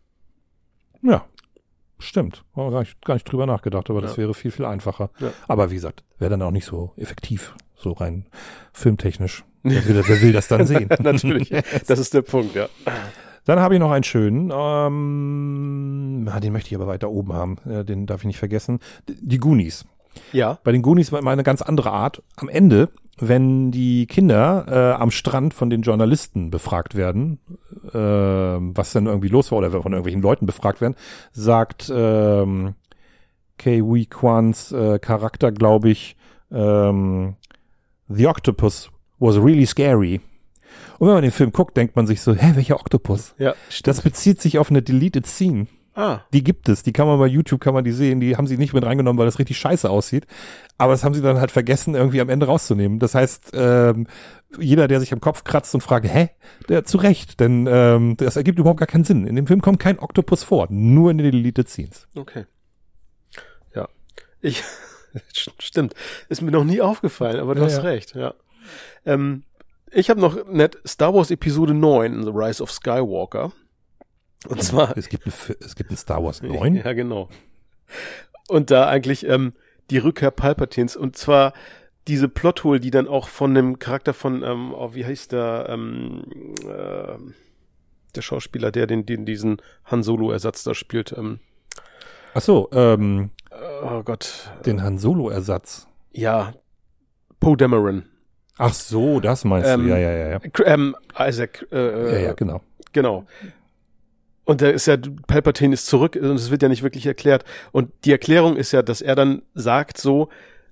Ja, stimmt. Habe gar nicht, gar nicht drüber nachgedacht, aber das Ja. wäre viel, viel einfacher. Ja. Aber wie gesagt, wäre dann auch nicht so effektiv, so rein filmtechnisch. Wer will, wer will das dann sehen? Natürlich. Das ist der Punkt, ja. Dann habe ich noch einen schönen, ähm, ah, den möchte ich aber weiter oben haben, äh, den darf ich nicht vergessen. D- Die Goonies. Ja. Bei den Goonies war immer eine ganz andere Art. Am Ende, wenn die Kinder äh, am Strand von den Journalisten befragt werden, äh, was denn irgendwie los war oder von irgendwelchen Leuten befragt werden, sagt ähm, Kei Huy Kwans äh, Charakter, glaube ich, ähm, The Octopus was really scary. Und wenn man den Film guckt, denkt man sich so, hä, welcher Oktopus? Ja. Das bezieht sich auf eine Deleted Scene. Ah. Die gibt es, die kann man bei YouTube, kann man die sehen, die haben sie nicht mit reingenommen, weil das richtig scheiße aussieht. Aber das haben sie dann halt vergessen, irgendwie am Ende rauszunehmen. Das heißt, ähm, jeder, der sich am Kopf kratzt und fragt, hä, der zu Recht, denn ähm, das ergibt überhaupt gar keinen Sinn. In dem Film kommt kein Oktopus vor, nur in den Deleted Scenes. Okay. Ja. Ich, stimmt. Ist mir noch nie aufgefallen, aber du Ja, hast ja. recht, ja. Ähm, ich habe noch nett Star Wars Episode neun, The Rise of Skywalker. Und zwar, Es gibt, ein, Fi- es gibt ein Star Wars neun. ja, genau. Und da eigentlich ähm, die Rückkehr Palpatines. Und zwar diese Plothole, die dann auch von dem Charakter von, ähm, oh, wie heißt der, ähm, äh, der Schauspieler, der den, den diesen Han Solo-Ersatz da spielt. Ähm, Ach so, ähm, oh Gott. den Han Solo-Ersatz. ja, Poe Dameron. Ach so, das meinst Ähm, du, ja, ja, ja. ja. Ähm, Isaac. Äh, Ja, ja, genau. Genau. Und da ist ja, Palpatine ist zurück und es wird ja nicht wirklich erklärt. Und die Erklärung ist ja, dass er dann sagt so,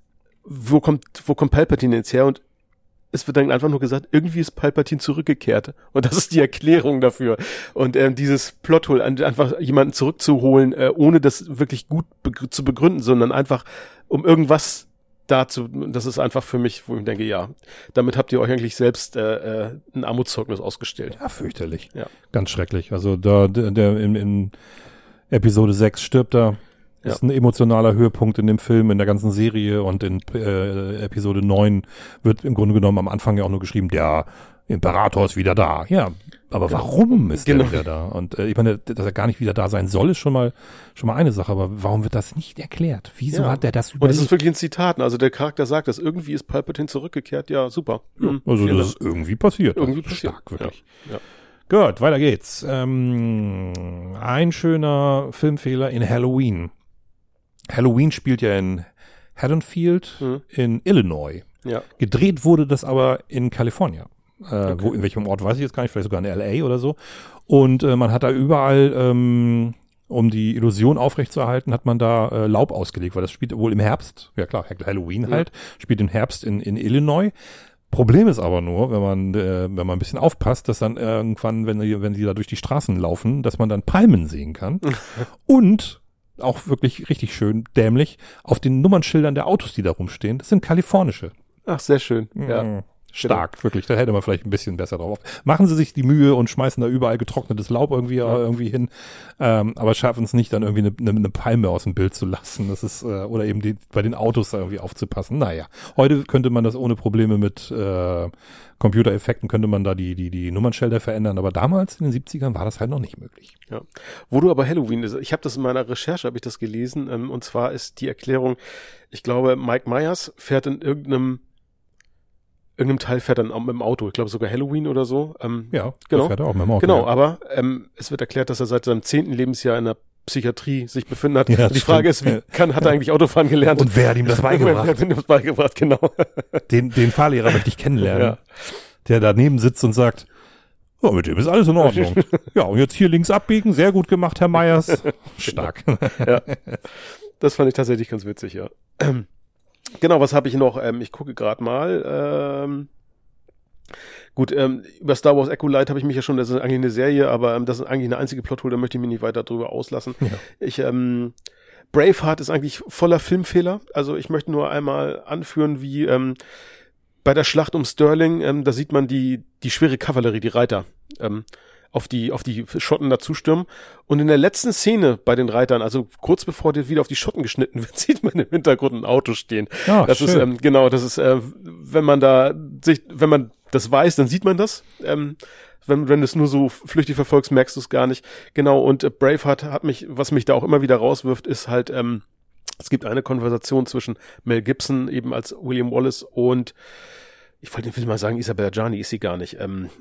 wo kommt, wo kommt Palpatine jetzt her? Und es wird dann einfach nur gesagt, irgendwie ist Palpatine zurückgekehrt. Und das ist die Erklärung dafür. Und ähm, dieses Plothole, einfach jemanden zurückzuholen, äh, ohne das wirklich gut begr- zu begründen, sondern einfach um irgendwas dazu, das ist einfach für mich, wo ich denke, ja, damit habt ihr euch eigentlich selbst äh, äh, ein Armutszeugnis ausgestellt. Ja, fürchterlich. Ja. Ganz schrecklich. Also da, der, der in, in Episode sechs stirbt er. Das ist ein emotionaler Höhepunkt in dem Film, in der ganzen Serie, und in äh, Episode neun wird im Grunde genommen am Anfang ja auch nur geschrieben, der Imperator ist wieder da. Ja, aber warum ist Genau. er wieder da? Und äh, ich meine, dass er gar nicht wieder da sein soll, ist schon mal schon mal eine Sache, aber warum wird das nicht erklärt? Wieso Ja. hat er das Und es überlebt? ist wirklich ein Zitat. Also der Charakter sagt das, irgendwie ist Palpatine zurückgekehrt. Ja, super. Mhm. Also Vielen das ist irgendwie passiert. Irgendwie Also passiert. Stark, wirklich. Ja. Ja. Gut, weiter geht's. Ähm, ein schöner Filmfehler in Halloween. Halloween spielt ja in Haddonfield Mhm. in Illinois. Ja. Gedreht wurde das aber in Kalifornien. Äh, Okay. wo, in welchem Ort weiß ich jetzt gar nicht, vielleicht sogar in L A oder so. Und äh, man hat da überall, ähm, um die Illusion aufrechtzuerhalten, hat man da äh, Laub ausgelegt, weil das spielt wohl im Herbst, ja klar, Halloween Ja. halt, spielt im Herbst in, in Illinois. Problem ist aber nur, wenn man äh, wenn man ein bisschen aufpasst, dass dann irgendwann, wenn die, wenn sie da durch die Straßen laufen, dass man dann Palmen sehen kann. Und auch wirklich richtig schön dämlich, auf den Nummernschildern der Autos, die da rumstehen, das sind kalifornische. Ach, sehr schön. Ja. Mhm. Stark, wirklich. Da hätte man vielleicht ein bisschen besser drauf. Machen sie sich die Mühe und schmeißen da überall getrocknetes Laub irgendwie, Ja. äh, irgendwie hin, ähm, aber schaffen es nicht, dann irgendwie eine, eine, eine Palme aus dem Bild zu lassen. Das ist, äh, oder eben die, bei den Autos da irgendwie aufzupassen. Naja, heute könnte man das ohne Probleme mit äh, Computereffekten, könnte man da die, die, die Nummernschilder verändern, aber damals in den siebzigern war das halt noch nicht möglich. Ja. Wo du aber Halloween, ich habe das in meiner Recherche, habe ich das gelesen, ähm, und zwar ist die Erklärung, ich glaube, Mike Myers fährt in irgendeinem irgendeinem Teil fährt dann auch mit dem Auto, ich glaube sogar Halloween oder so. Ähm, Ja, genau. das fährt er auch mit dem Auto. Genau, ja. aber ähm, es wird erklärt, dass er seit seinem zehnten Lebensjahr in der Psychiatrie sich befindet hat. Ja, Und die Frage stimmt. ist, wie kann, hat er eigentlich Autofahren gelernt? Und wer hat ihm das Wer beigebracht? hat ihm das beigebracht, genau. Den, den Fahrlehrer möchte ich kennenlernen, Ja. der daneben sitzt und sagt, oh, mit dem ist alles in Ordnung. Ja, und jetzt hier links abbiegen, sehr gut gemacht, Herr Meyers. Stark. Ja. Das fand ich tatsächlich ganz witzig, ja. Ähm, genau, was habe ich noch? Ähm, ich gucke gerade mal. Ähm, gut, ähm, über Star Wars Echo Light habe ich mich ja schon, das ist eigentlich eine Serie, aber ähm, das ist eigentlich eine einzige Plothole, da möchte ich mich nicht weiter drüber auslassen. Ja. Ich, ähm, Braveheart ist eigentlich voller Filmfehler. Also ich möchte nur einmal anführen, wie ähm, bei der Schlacht um Stirling, ähm, da sieht man die, die schwere Kavallerie, die Reiter, ähm, auf die, auf die Schotten dazustürmen. Und in der letzten Szene bei den Reitern, also kurz bevor die wieder auf die Schotten geschnitten wird, sieht man im Hintergrund ein Auto stehen. Ja, das schön. ist, ähm, genau, das ist, äh, wenn man da sich, wenn man das weiß, dann sieht man das. Ähm, wenn, wenn du es nur so flüchtig verfolgst, merkst du es gar nicht. Genau, und äh, Braveheart hat mich, was mich da auch immer wieder rauswirft, ist halt, ähm, es gibt eine Konversation zwischen Mel Gibson eben als William Wallace und, ich wollte den Film mal sagen, Isabella Gianni ist sie gar nicht, ähm,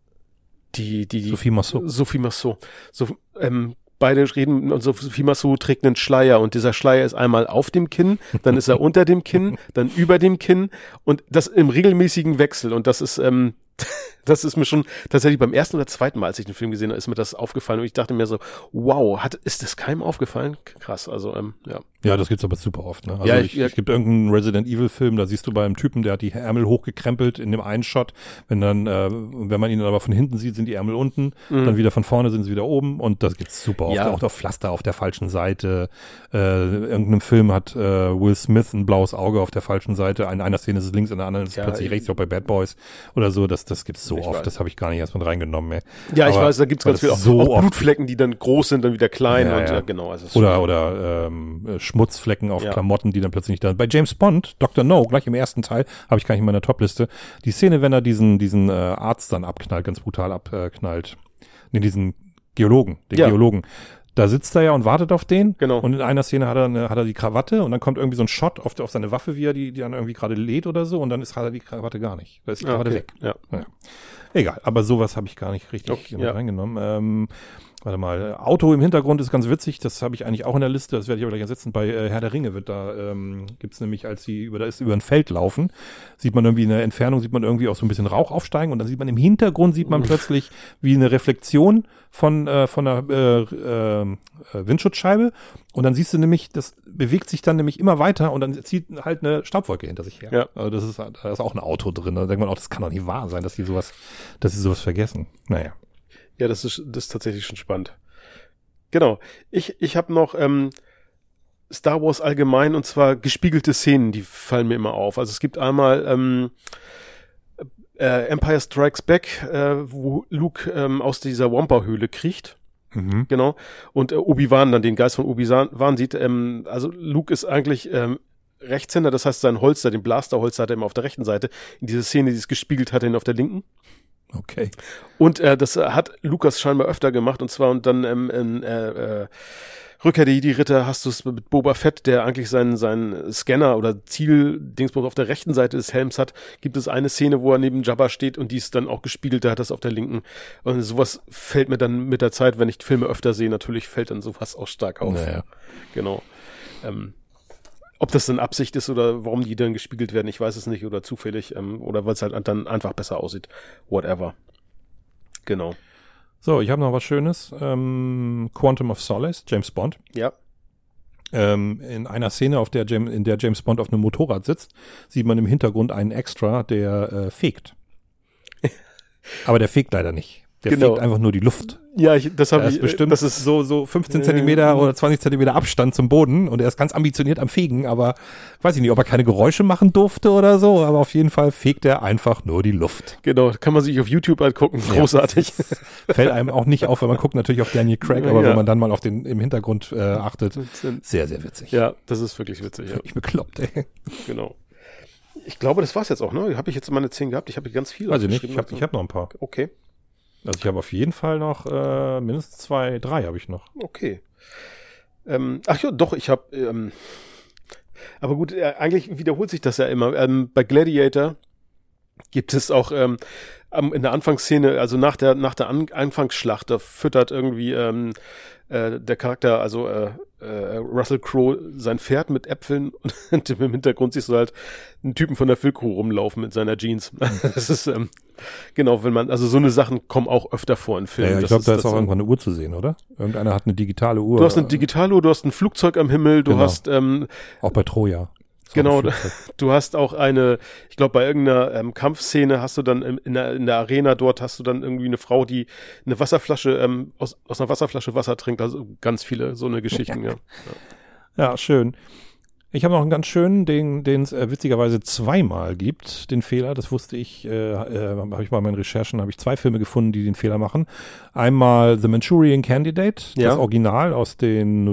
die, die, die Sophie Massot. Sophie Massot. So, ähm, beide reden und Sophie Massot trägt einen Schleier und dieser Schleier ist einmal auf dem Kinn, dann ist er unter dem Kinn, dann über dem Kinn und das im regelmäßigen Wechsel und das ist, ähm, das ist mir schon tatsächlich beim ersten oder zweiten Mal, als ich den Film gesehen habe, ist mir das aufgefallen und ich dachte mir so, wow, hat, ist das keinem aufgefallen? Krass, also, ähm, ja. Ja, das gibt's aber super oft, ne? Also Ja, ich, ich- ja. es gibt irgendeinen Resident Evil Film, da siehst du bei einem Typen, der hat die Ärmel hochgekrempelt in dem einen Shot, wenn dann, äh, wenn man ihn dann aber von hinten sieht, sind die Ärmel unten, Mhm. dann wieder von vorne sind sie wieder oben und das gibt's super oft. Ja. Auch auf Pflaster auf der falschen Seite. Äh, irgendeinem Film hat äh, Will Smith ein blaues Auge auf der falschen Seite. In einer Szene ist es links, in der anderen ist es Ja, plötzlich ich- rechts, auch bei Bad Boys oder so. Das, das gibt's so Ich oft. weiß. Das habe ich gar nicht erst mit reingenommen. Ey. Ja, ich Aber- weiß, da gibt's aber ganz das viel, auch, so auch oft- Blutflecken, die dann groß sind, dann wieder klein Ja, und ja. ja, genau. Also es ist Oder, oder ähm, äh, Schmutzflecken auf Ja. Klamotten, die dann plötzlich nicht da sind. Bei James Bond, Doktor No, gleich im ersten Teil, habe ich gar nicht in meiner Topliste, die Szene, wenn er diesen diesen äh, Arzt dann abknallt, ganz brutal abknallt. Nee, diesen Geologen, den Ja. Geologen. Da sitzt er ja und wartet auf den. Genau. Und in einer Szene hat er, eine, hat er die Krawatte und dann kommt irgendwie so ein Shot auf, auf seine Waffe, wie er die, die dann irgendwie gerade lädt oder so und dann ist, hat er die Krawatte gar nicht. Da ist die Ah, Krawatte okay. weg. Ja. Egal, aber sowas habe ich gar nicht richtig Okay, mit ja. reingenommen. Ähm, warte mal, Auto im Hintergrund ist ganz witzig, das habe ich eigentlich auch in der Liste, das werde ich aber gleich ersetzen. Bei äh, Herr der Ringe wird da, ähm, gibt's nämlich, als sie über, da ist über ein Feld laufen, sieht man irgendwie in der Entfernung, sieht man irgendwie auch so ein bisschen Rauch aufsteigen und dann sieht man im Hintergrund, sieht man plötzlich wie eine Reflexion von, äh, von einer äh, äh, Windschutzscheibe und dann siehst du nämlich, das bewegt sich dann nämlich immer weiter und dann zieht halt eine Staubwolke hinter sich her. Ja. Also das ist, da ist auch ein Auto drin, da denkt man auch, das kann doch nicht wahr sein, dass die sowas, dass sie sowas vergessen. Naja. Ja, das ist, das ist tatsächlich schon spannend. Genau. Ich, ich habe noch ähm, Star Wars allgemein und zwar gespiegelte Szenen, die fallen mir immer auf. Also es gibt einmal ähm, äh, Empire Strikes Back, äh, wo Luke ähm, aus dieser Wampa-Höhle kriecht. Mhm. Genau. Und äh, Obi-Wan dann den Geist von Obi-Wan sieht. Ähm, also Luke ist eigentlich ähm, Rechtshänder, das heißt sein Holster, den Blaster-Holster hat er immer auf der rechten Seite. In dieser Szene, die es gespiegelt hat, ihn auf der linken. Okay. Und äh, das hat Lukas scheinbar öfter gemacht und zwar und dann ähm, in äh, äh, Rückkehr der Jedi-Ritter hast du es mit Boba Fett, der eigentlich seinen seinen Scanner oder Ziel-Dingsbums auf der rechten Seite des Helms hat, gibt es eine Szene, wo er neben Jabba steht und die ist dann auch gespiegelt, der hat das auf der linken. Und sowas fällt mir dann mit der Zeit, wenn ich Filme öfter sehe, natürlich fällt dann sowas auch stark auf. Naja. Genau. Ähm, Ob das dann Absicht ist oder warum die dann gespiegelt werden, ich weiß es nicht oder zufällig ähm, oder weil es halt dann einfach besser aussieht. Whatever. Genau. So, ich habe noch was Schönes. Ähm, Quantum of Solace, James Bond. Ja. Ähm, in einer Szene, auf der James, in der James Bond auf einem Motorrad sitzt, sieht man im Hintergrund einen Extra, der äh, fegt. Aber der fegt leider nicht. Der Genau. fegt einfach nur die Luft. Ja, ich, das habe Da ich. ist bestimmt das ist so, so fünfzehn Zentimeter oder zwanzig Zentimeter Abstand zum Boden und er ist ganz ambitioniert am Fegen, aber weiß ich nicht, ob er keine Geräusche machen durfte oder so, aber auf jeden Fall fegt er einfach nur die Luft. Genau, kann man sich auf YouTube angucken, großartig. Ja. Fällt einem auch nicht auf, wenn man guckt natürlich auf Daniel Craig, aber Ja. wenn man dann mal auf den im Hintergrund äh, achtet, sehr, sehr witzig. Ja, das ist wirklich witzig. Ja. Ich bekloppt, ey. Genau. Ich glaube, das war's jetzt auch, ne? Habe ich jetzt meine zehn gehabt? Ich habe ganz viel. Weiß ich nicht, aufgeschrieben. ich habe ich hab noch ein paar. Okay, Also ich habe auf jeden Fall noch äh, mindestens zwei, drei habe ich noch. okay. Ähm, ach ja, doch, ich habe. Ähm, aber gut, äh, eigentlich wiederholt sich das ja immer. Ähm, bei Gladiator gibt es auch ähm, am- in der Anfangsszene, also nach der nach der An Anfangsschlacht, da füttert irgendwie ähm, äh, der Charakter, also äh, äh, Russell Crowe, sein Pferd mit Äpfeln und im Hintergrund siehst du halt einen Typen von der Filmcrew rumlaufen mit seiner Jeans. Das ist ähm, genau, wenn man, also so eine Sachen kommen auch öfter vor in Filmen. Ja, ja, ich Das glaube, da ist das auch so- irgendwann eine Uhr zu sehen, oder? Irgendeiner hat eine digitale Uhr. Du hast eine Digitaluhr, du hast ein Flugzeug am Himmel, du Genau. hast ähm, Auch bei Troja. Ist auch Genau, ein Flugzeug. du hast auch eine, ich glaube, bei irgendeiner ähm, Kampfszene hast du dann im, in, der, in der Arena dort hast du dann irgendwie eine Frau, die eine Wasserflasche, ähm, aus, aus einer Wasserflasche Wasser trinkt, also ganz viele so eine Geschichten, ja. Ja, schön. Ich habe noch einen ganz schönen, den den es äh, witzigerweise zweimal gibt, den Fehler. Das wusste ich, äh, äh, habe ich bei meinen Recherchen, habe ich zwei Filme gefunden, die den Fehler machen. Einmal The Manchurian Candidate, Ja. das Original aus den,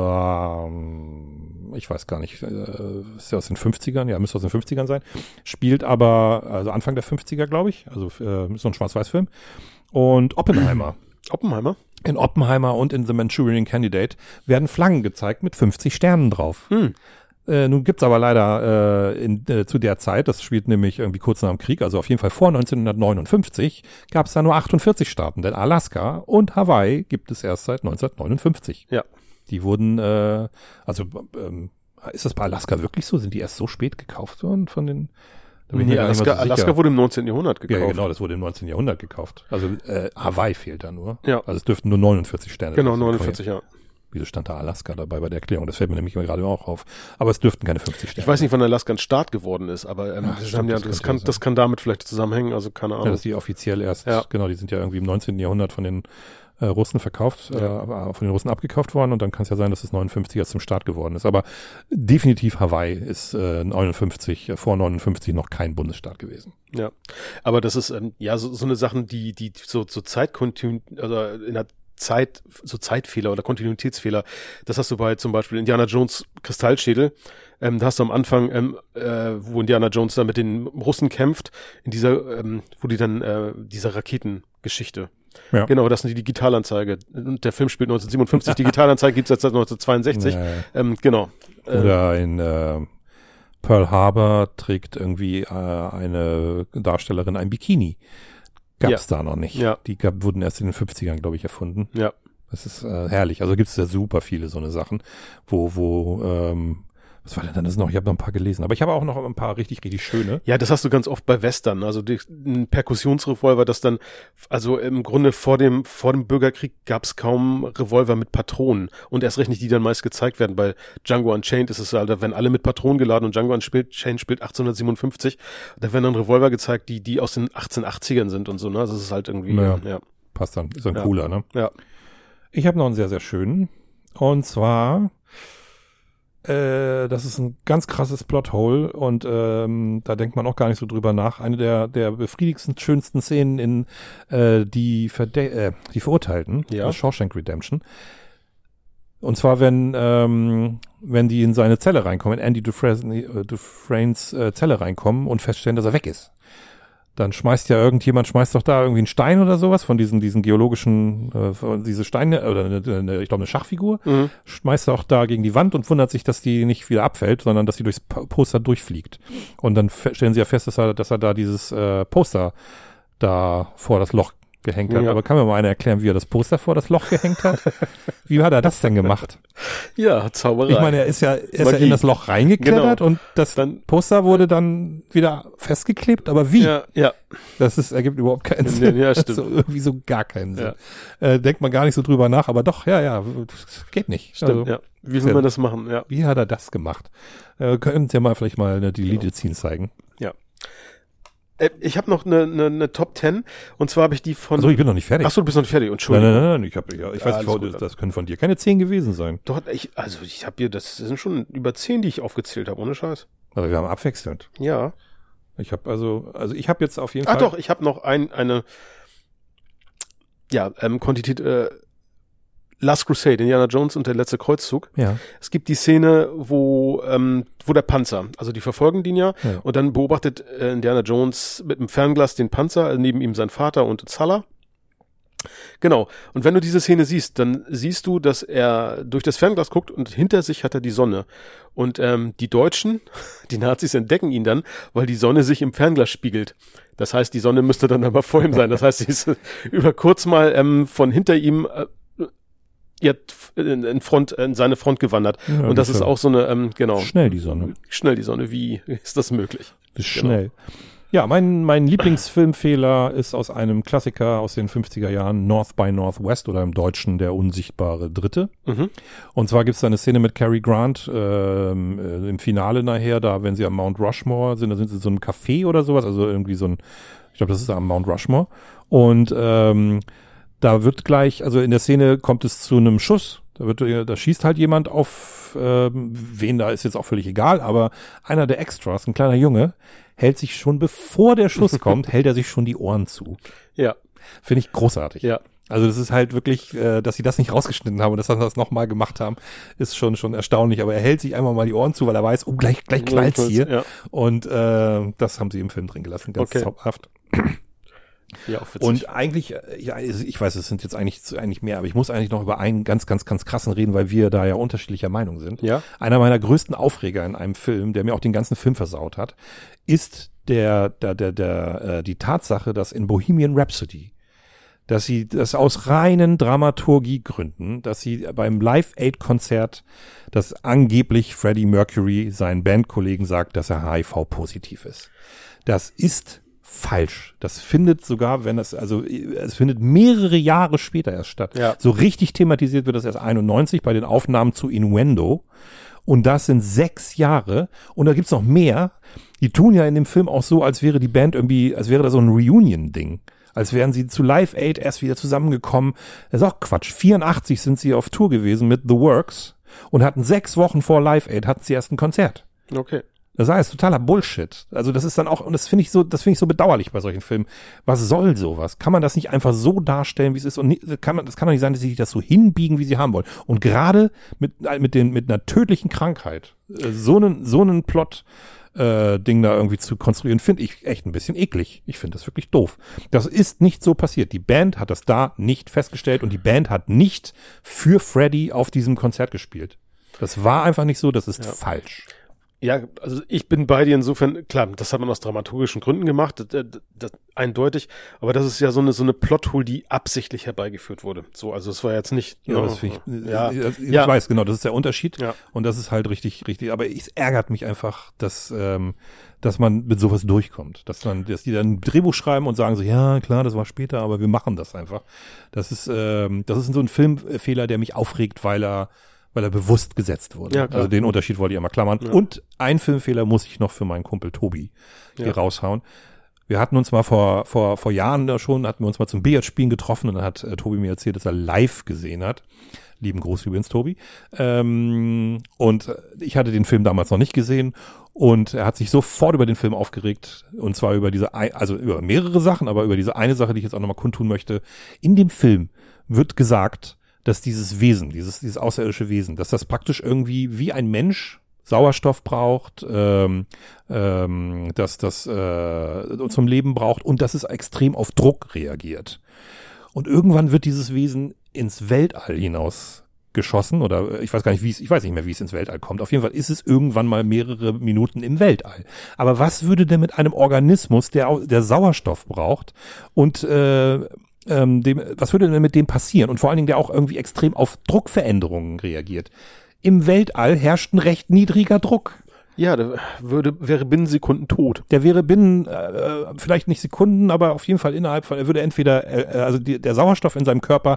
äh, ich weiß gar nicht, äh, ist ja aus den fünfzigern, ja, müsste aus den fünfzigern sein. Spielt aber, also Anfang der fünfziger, glaube ich, also äh, so ein Schwarz-Weiß-Film. Und Oppenheimer. Oppenheimer? In Oppenheimer und in The Manchurian Candidate werden Flaggen gezeigt mit fünfzig Sternen drauf. Hm. Äh, nun gibt's aber leider äh, in, äh, zu der Zeit, das spielt nämlich irgendwie kurz nach dem Krieg, also auf jeden Fall vor neunzehnhundertneunundfünfzig, gab's da nur achtundvierzig Staaten, denn Alaska und Hawaii gibt es erst seit neunzehnhundertneunundfünfzig. Ja. Die wurden, äh, also ähm, ist das bei Alaska wirklich so? Sind die erst so spät gekauft worden von den? Da bin ich mir Nee, gar nicht Alaska, mal so sicher. Alaska wurde im neunzehnten Jahrhundert gekauft. Ja, genau, das wurde im neunzehnten Jahrhundert gekauft. Also äh, Hawaii fehlt da nur. Ja. Also es dürften nur neunundvierzig Sterne. Genau, drauf sein. neunundvierzig, ja. Wieso stand da Alaska dabei bei der Erklärung? Das fällt mir nämlich gerade auch auf. Aber es dürften keine fünfzig Sterne. Ich weiß nicht, wann Alaska ein Staat geworden ist, aber ähm, Ach, das, stimmt, haben ja, das das, könnte kann, ja das kann damit vielleicht zusammenhängen, also keine Ja, Ahnung. dass die offiziell erst, Ja. genau, die sind ja irgendwie im neunzehnten Jahrhundert von den äh, Russen verkauft, Ja. äh, aber von den Russen abgekauft worden und dann kann es ja sein, dass es neunundfünfzig erst zum Staat geworden ist. Aber definitiv Hawaii ist äh, neunundfünfzig, äh, vor neunundfünfzig noch kein Bundesstaat gewesen. Ja, aber das ist ähm, ja so, so eine Sachen, die die so so Zeitkontinu also in der Zeit so Zeitfehler oder Kontinuitätsfehler. Das hast du bei zum Beispiel Indiana Jones Kristallschädel. Ähm, da hast du am Anfang, ähm, äh, wo Indiana Jones da mit den Russen kämpft, in dieser, ähm, wo die dann äh, diese Raketengeschichte. Ja. Genau, das ist die Digitalanzeige. Und der Film spielt neunzehnhundertsiebenundfünfzig. Digitalanzeige gibt's jetzt seit neunzehnhundertzweiundsechzig. Nee. Ähm, genau. Äh, Oder in äh, Pearl Harbor trägt irgendwie äh, eine Darstellerin ein Bikini. Gab's da noch nicht. Ja. Die gab, wurden erst in den fünfzigern, glaube ich, erfunden. Ja. Das ist äh, herrlich. Also gibt es ja super viele so eine Sachen, wo, wo, ähm, was war denn das noch? Ich habe noch ein paar gelesen. Aber ich habe auch noch ein paar richtig, richtig schöne. Ja, das hast du ganz oft bei Western. Also die, ein Perkussionsrevolver, das dann, also im Grunde vor dem vor dem Bürgerkrieg gab es kaum Revolver mit Patronen. Und erst recht nicht, die dann meist gezeigt werden. Bei Django Unchained ist es halt, da werden alle mit Patronen geladen und Django Unchained spielt achtzehnhundertsiebenundfünfzig. Da werden dann Revolver gezeigt, die die aus den achtzehnhundertachtzigern sind und so. Ne? Also das ist halt irgendwie, ja, ja. Passt dann. Ist ein ja. cooler, ne? Ja. Ich habe noch einen sehr, sehr schönen. Und zwar, äh, das ist ein ganz krasses Plothole und ähm, da denkt man auch gar nicht so drüber nach. Eine der, der befriedigendsten, schönsten Szenen in äh, die, Verde äh, die Verurteilten, ja. Shawshank Redemption. Und zwar, wenn ähm, wenn die in seine Zelle reinkommen, in Andy Dufresne, äh, Dufresnes äh, Zelle reinkommen und feststellen, dass er weg ist. Dann schmeißt ja irgendjemand, schmeißt doch da irgendwie einen Stein oder sowas von diesen diesen geologischen, äh, diese Steine, oder eine, eine, ich glaube eine Schachfigur, mhm. schmeißt er auch da gegen die Wand und wundert sich, dass die nicht wieder abfällt, sondern dass sie durchs Poster durchfliegt. Und dann stellen sie ja fest, dass er, dass er da dieses äh, Poster da vor das Loch gehängt hat. Ja. Aber kann mir mal einer erklären, wie er das Poster vor das Loch gehängt hat? Wie hat er das denn gemacht? Ja, Zauberei. Ich meine, er ist ja, er ist ja in das Loch reingeklettert, genau. Und das dann, Poster wurde dann wieder festgeklebt, aber wie? Ja, ja. Das ist, ergibt überhaupt keinen Sinn. Ja, stimmt. So, irgendwie so gar keinen Sinn. Ja. Äh, denkt man gar nicht so drüber nach, aber doch, ja, ja, geht nicht. Stimmt, also, ja. Wie will man das machen? Ja. Wie hat er das gemacht? Äh, können Sie ja mal vielleicht mal eine Deleted Scene zeigen. Ja. Ich habe noch eine, eine, eine Top Ten und zwar habe ich die von. Achso, ich bin noch nicht fertig. Achso, du bist noch nicht fertig. Entschuldigung. Nein, nein, nein, nein. Ich habe, ja, ich weiß nicht, das, das können von dir keine zehn gewesen sein. Doch, ich, also ich habe hier, das sind schon über zehn, die ich aufgezählt habe, ohne Scheiß. Aber wir haben abwechselnd. Ja. Ich habe also, also ich habe jetzt auf jeden Ach Fall. Ach doch, ich habe noch ein, eine, ja, ähm, Quantität. Äh, Last Crusade, Indiana Jones und der letzte Kreuzzug. Ja. Es gibt die Szene, wo ähm, wo der Panzer, also die verfolgen den ja, ja. Und dann beobachtet äh, Indiana Jones mit einem Fernglas den Panzer, neben ihm sein Vater und Zala. Genau. Und wenn du diese Szene siehst, dann siehst du, dass er durch das Fernglas guckt und hinter sich hat er die Sonne. Und ähm, die Deutschen, die Nazis entdecken ihn dann, weil die Sonne sich im Fernglas spiegelt. Das heißt, die Sonne müsste dann aber vor ihm sein. Das heißt, sie ist über kurz mal ähm, von hinter ihm äh, Ja, in Front, in seine Front gewandert. Ja, und das, das ist auch so eine, ähm, genau. Schnell die Sonne. Schnell die Sonne. Wie ist das möglich? Das ist genau. Schnell. Ja, mein, mein Lieblingsfilmfehler ist aus einem Klassiker aus den fünfziger Jahren, North by Northwest oder im Deutschen Der unsichtbare Dritte. Mhm. Und zwar gibt's da eine Szene mit Cary Grant ähm, äh, im Finale nachher, da wenn sie am Mount Rushmore sind, da sind sie in so einem Café oder sowas, also irgendwie so ein, ich glaube, das ist am Mount Rushmore. Und ähm, da wird gleich, also in der Szene kommt es zu einem Schuss. Da wird, da schießt halt jemand auf, äh, wen da ist jetzt auch völlig egal, aber einer der Extras, ein kleiner Junge, hält sich schon, bevor der Schuss kommt, hält er sich schon die Ohren zu. Ja. Finde ich großartig. Ja. Also das ist halt wirklich, äh, dass sie das nicht rausgeschnitten haben und dass sie das nochmal gemacht haben, ist schon schon erstaunlich. Aber er hält sich einmal mal die Ohren zu, weil er weiß, oh, gleich, gleich knallt's hier. Ja. Und äh, das haben sie im Film drin gelassen, ganz okay. Zauberhaft. Ja, und eigentlich, ja, ich weiß, es sind jetzt eigentlich eigentlich mehr, aber ich muss eigentlich noch über einen ganz, ganz, ganz krassen reden, weil wir da ja unterschiedlicher Meinung sind. Ja. Einer meiner größten Aufreger in einem Film, der mir auch den ganzen Film versaut hat, ist der, der, der, der, äh, die Tatsache, dass in Bohemian Rhapsody, dass sie das aus reinen Dramaturgiegründen, dass sie beim Live-Aid-Konzert, dass angeblich Freddie Mercury seinen Bandkollegen sagt, dass er H I V-positiv ist. Das ist falsch. Das findet sogar, wenn es, also es findet mehrere Jahre später erst statt. Ja. So richtig thematisiert wird das erst einundneunzig bei den Aufnahmen zu Innuendo. Und das sind sechs Jahre. Und da gibt's noch mehr. Die tun ja in dem Film auch so, als wäre die Band irgendwie, als wäre da so ein Reunion-Ding. Als wären sie zu Live Aid erst wieder zusammengekommen. Das ist auch Quatsch. vierundachtzig sind sie auf Tour gewesen mit The Works und hatten sechs Wochen vor Live Aid hatten sie erst ein Konzert. Okay. Das heißt, totaler Bullshit. Also das ist dann auch, und das finde ich so, das finde ich so bedauerlich bei solchen Filmen. Was soll sowas? Kann man das nicht einfach so darstellen, wie es ist? Und nicht, kann man, das kann doch nicht sein, dass sie das so hinbiegen, wie sie haben wollen. Und gerade mit, mit den, mit einer tödlichen Krankheit, so einen, so einen Plot, äh, Ding da irgendwie zu konstruieren, finde ich echt ein bisschen eklig. Ich finde das wirklich doof. Das ist nicht so passiert. Die Band hat das da nicht festgestellt und die Band hat nicht für Freddie auf diesem Konzert gespielt. Das war einfach nicht so, das ist ja falsch. Ja, also ich bin bei dir insofern, klar, das hat man aus dramaturgischen Gründen gemacht, das, das, das, eindeutig, aber das ist ja so eine so eine Plothole, die absichtlich herbeigeführt wurde. So, also es war jetzt nicht. Ja, no, das ich, ja, ich, ich ja. weiß, genau, das ist der Unterschied. Ja. Und das ist halt richtig, richtig, aber es ärgert mich einfach, dass, ähm, dass man mit sowas durchkommt. Dass man, dass die dann ein Drehbuch schreiben und sagen so, ja, klar, das war später, aber wir machen das einfach. Das ist, ähm, das ist so ein Filmfehler, der mich aufregt, weil er weil er bewusst gesetzt wurde. Ja, klar. Also den Unterschied wollte ich einmal klammern. Ja. Und ein Filmfehler muss ich noch für meinen Kumpel Tobi hier Ja. raushauen. Wir hatten uns mal vor vor vor Jahren da schon, hatten wir uns mal zum Billardspielen getroffen und dann hat äh, Tobi mir erzählt, dass er live gesehen hat. Lieben Gruß übrigens, Tobi. Ähm, und ich hatte den Film damals noch nicht gesehen und er hat sich sofort über den Film aufgeregt und zwar über diese, ein, also über mehrere Sachen, aber über diese eine Sache, die ich jetzt auch nochmal kundtun möchte. In dem Film wird gesagt, dass dieses Wesen, dieses, dieses außerirdische Wesen, dass das praktisch irgendwie wie ein Mensch Sauerstoff braucht, ähm, ähm, dass das äh, zum Leben braucht und dass es extrem auf Druck reagiert. Und irgendwann wird dieses Wesen ins Weltall hinaus geschossen oder ich weiß gar nicht, wie es, ich weiß nicht mehr, wie es ins Weltall kommt. Auf jeden Fall ist es irgendwann mal mehrere Minuten im Weltall. Aber was würde denn mit einem Organismus, der, der Sauerstoff braucht und äh, Ähm, dem, was würde denn mit dem passieren? Und vor allen Dingen, der auch irgendwie extrem auf Druckveränderungen reagiert. Im Weltall herrscht ein recht niedriger Druck. Ja, der würde, wäre binnen Sekunden tot. Der wäre binnen, äh, vielleicht nicht Sekunden, aber auf jeden Fall innerhalb von, er würde entweder, äh, also die, der Sauerstoff in seinem Körper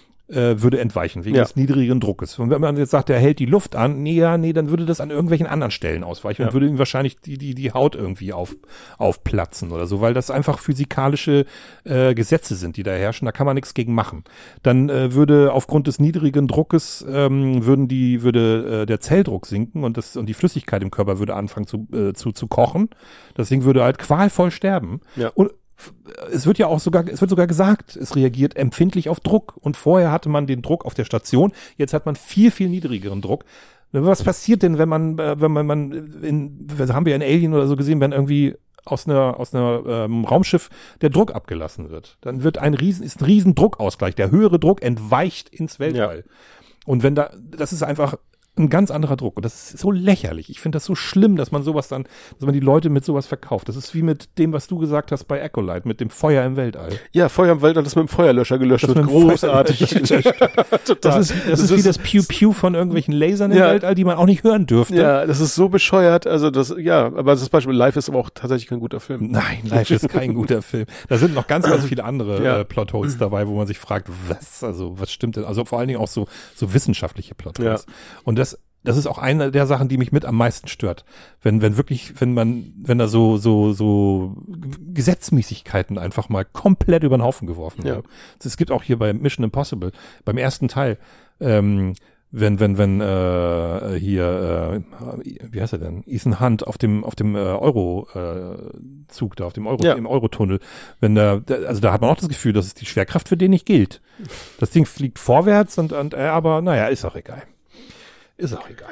äh, würde entweichen, wegen Ja. des niedrigen Druckes. Und wenn man jetzt sagt, er hält die Luft an, nee, ja, nee, dann würde das an irgendwelchen anderen Stellen ausweichen Ja. und würde ihm wahrscheinlich die, die, die Haut irgendwie auf, aufplatzen oder so, weil das einfach physikalische äh, Gesetze sind, die da herrschen, da kann man nichts gegen machen. Dann äh, würde aufgrund des niedrigen Druckes, ähm, würden die, würde äh, der Zelldruck sinken und das, und die Flüssigkeit im Körper würde anfangen zu, äh, zu, zu kochen. Das Ding würde halt qualvoll sterben. Ja. Und es wird ja auch sogar, es wird sogar gesagt, es reagiert empfindlich auf Druck. Und vorher hatte man den Druck auf der Station, jetzt hat man viel, viel niedrigeren Druck. Was passiert denn, wenn man, äh, wenn man, man in, das haben wir in Alien oder so gesehen, wenn irgendwie aus einer, aus einer ähm, Raumschiff der Druck abgelassen wird? Dann wird ein riesen, ist ein riesen Druckausgleich. Der höhere Druck entweicht ins Weltall. Ja. Und wenn da, das ist einfach ein ganz anderer Druck. Und das ist so lächerlich. Ich finde das so schlimm, dass man sowas dann, dass man die Leute mit sowas verkauft. Das ist wie mit dem, was du gesagt hast bei Acolyte, mit dem Feuer im Weltall. Ja, Feuer im Weltall, das mit dem Feuerlöscher gelöscht Das wird. mit dem Großartig. Total. Das ist, das ist wie das Pew-Pew von irgendwelchen Lasern im Ja. Weltall, die man auch nicht hören dürfte. Ja, das ist so bescheuert. Also das, ja, aber das Beispiel Live ist aber auch tatsächlich kein guter Film. Nein, Live ist kein guter Film. Da sind noch ganz, ganz viele andere Ja. äh, Plotholes dabei, wo man sich fragt, was, also was stimmt denn? Also vor allen Dingen auch so, so wissenschaftliche Plotholes. Ja. Und das, das ist auch eine der Sachen, die mich mit am meisten stört. Wenn, wenn wirklich, wenn man, wenn da so, so, so Gesetzmäßigkeiten einfach mal komplett über den Haufen geworfen Ja. werden. Es gibt auch hier bei Mission Impossible, beim ersten Teil, ähm, wenn, wenn, wenn, äh, hier, äh, wie heißt er denn? Ethan Hunt auf dem, auf dem, äh, Euro-Zug da, auf dem Euro, Ja. im Eurotunnel. Wenn da, da, also da hat man auch das Gefühl, dass die Schwerkraft für den nicht gilt. Das Ding fliegt vorwärts und, und, äh, aber, naja, ist auch egal. Ist auch egal.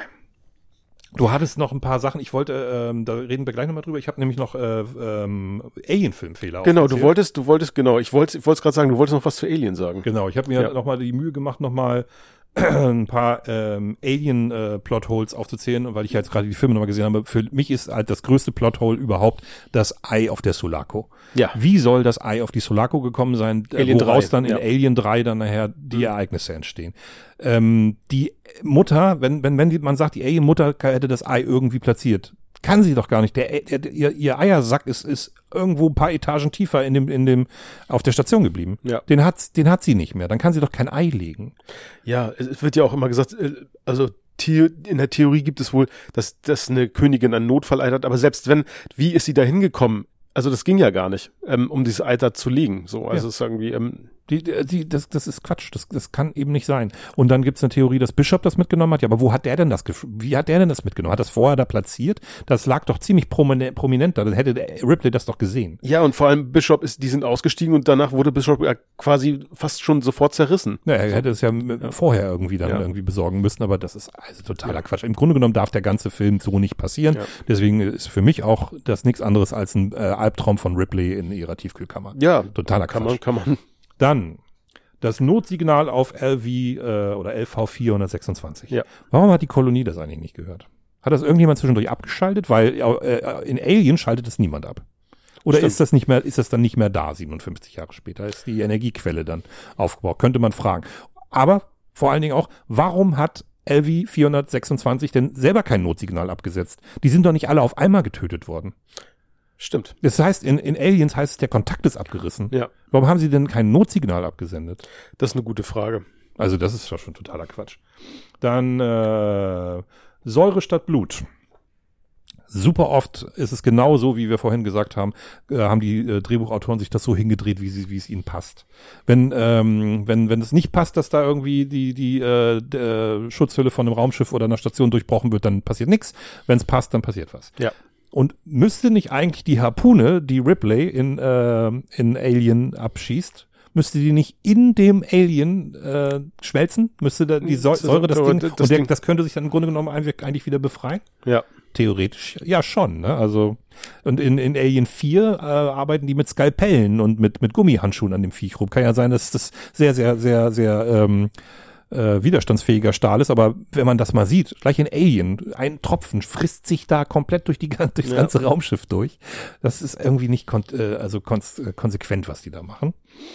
Du hattest noch ein paar Sachen, ich wollte, ähm, da reden wir gleich nochmal drüber, ich habe nämlich noch äh, ähm, Alien-Filmfehler Genau, du aufgezählt. wolltest, du wolltest, genau, ich wollte, ich wollte es gerade sagen, du wolltest noch was zu Alien sagen. Genau, ich habe mir Ja. nochmal die Mühe gemacht, nochmal ein paar ähm, Alien-Plotholes aufzuzählen, weil ich jetzt gerade die Filme nochmal gesehen habe. Für mich ist halt das größte Plothole überhaupt das Ei auf der Sulaco. Ja. Wie soll das Ei auf die Sulaco gekommen sein, äh, Alien woraus drei, dann in ja. Alien drei dann nachher die Ereignisse entstehen? Ähm, die Mutter, wenn, wenn, wenn die, man sagt, die Alien-Mutter hätte das Ei irgendwie platziert, kann sie doch gar nicht. Der, der, der, ihr, ihr Eiersack ist, ist irgendwo ein paar Etagen tiefer in dem, in dem, auf der Station geblieben. Ja. Den hat, den hat sie nicht mehr. Dann kann sie doch kein Ei legen. Ja, es wird ja auch immer gesagt, äh, also The- in der Theorie gibt es wohl, dass, dass eine Königin einen Notfall hat, aber selbst wenn, wie ist sie da hingekommen? Also das ging ja gar nicht, ähm, um dieses Eiter zu legen. So, also Ja. es ist irgendwie, ähm, Die, die, das, das ist Quatsch. Das, das kann eben nicht sein. Und dann gibt's eine Theorie, dass Bishop das mitgenommen hat. Ja, aber wo hat der denn das, gef- wie hat der denn das mitgenommen? Hat das vorher da platziert? Das lag doch ziemlich prominent, prominent da. Dann hätte der Ripley das doch gesehen. ja, und vor allem Bishop ist, die sind ausgestiegen und danach wurde Bishop ja quasi fast schon sofort zerrissen. Ja, er hätte es ja, m- vorher irgendwie dann Ja. irgendwie besorgen müssen, aber das ist also totaler Quatsch. Im Grunde genommen darf der ganze Film so nicht passieren. Ja. Deswegen ist für mich auch das nichts anderes als ein äh, Albtraum von Ripley in ihrer Tiefkühlkammer. Ja, Totaler kann Quatsch. man, kann man. Dann das Notsignal auf L V äh, oder L V vierhundertsechsundzwanzig. Ja. Warum hat die Kolonie das eigentlich nicht gehört? Hat das irgendjemand zwischendurch abgeschaltet? Weil äh, in Alien schaltet es niemand ab. Oder Stimmt. ist das nicht mehr, ist das dann nicht mehr da, siebenundfünfzig Jahre später? Ist die Energiequelle dann aufgebaut? Könnte man fragen. Aber vor allen Dingen auch, warum hat L V vierhundertsechsundzwanzig denn selber kein Notsignal abgesetzt? Die sind doch nicht alle auf einmal getötet worden. Stimmt. Das heißt, in, in Aliens heißt es, der Kontakt ist abgerissen. Ja. Warum haben sie denn kein Notsignal abgesendet? Das ist eine gute Frage. Also das ist doch schon totaler Quatsch. Dann äh, Säure statt Blut. Super oft ist es genau so, wie wir vorhin gesagt haben, äh, haben die äh, Drehbuchautoren sich das so hingedreht, wie sie, wie es ihnen passt. Wenn ähm, wenn wenn es nicht passt, dass da irgendwie die die äh, äh, Schutzhülle von einem Raumschiff oder einer Station durchbrochen wird, dann passiert nichts. Wenn es passt, dann passiert was. Ja. Und müsste nicht eigentlich die Harpune, die Ripley in äh, in Alien abschießt, müsste die nicht in dem Alien äh, schmelzen? Müsste da die Säure, Säure das, das Ding, das und der, Ding. das könnte sich dann im Grunde genommen eigentlich wieder befreien? Ja. Theoretisch ja schon, ne? Also und in, in Alien vier äh, arbeiten die mit Skalpellen und mit mit Gummihandschuhen an dem Viech rum. Kann ja sein, dass das sehr, sehr, sehr, sehr ähm, äh, widerstandsfähiger Stahl ist, aber wenn man das mal sieht, gleich in Alien, ein Tropfen frisst sich da komplett durch die durchs Ja. ganze Raumschiff durch. Das ist irgendwie nicht kon äh, also kon konsequent, was die da machen.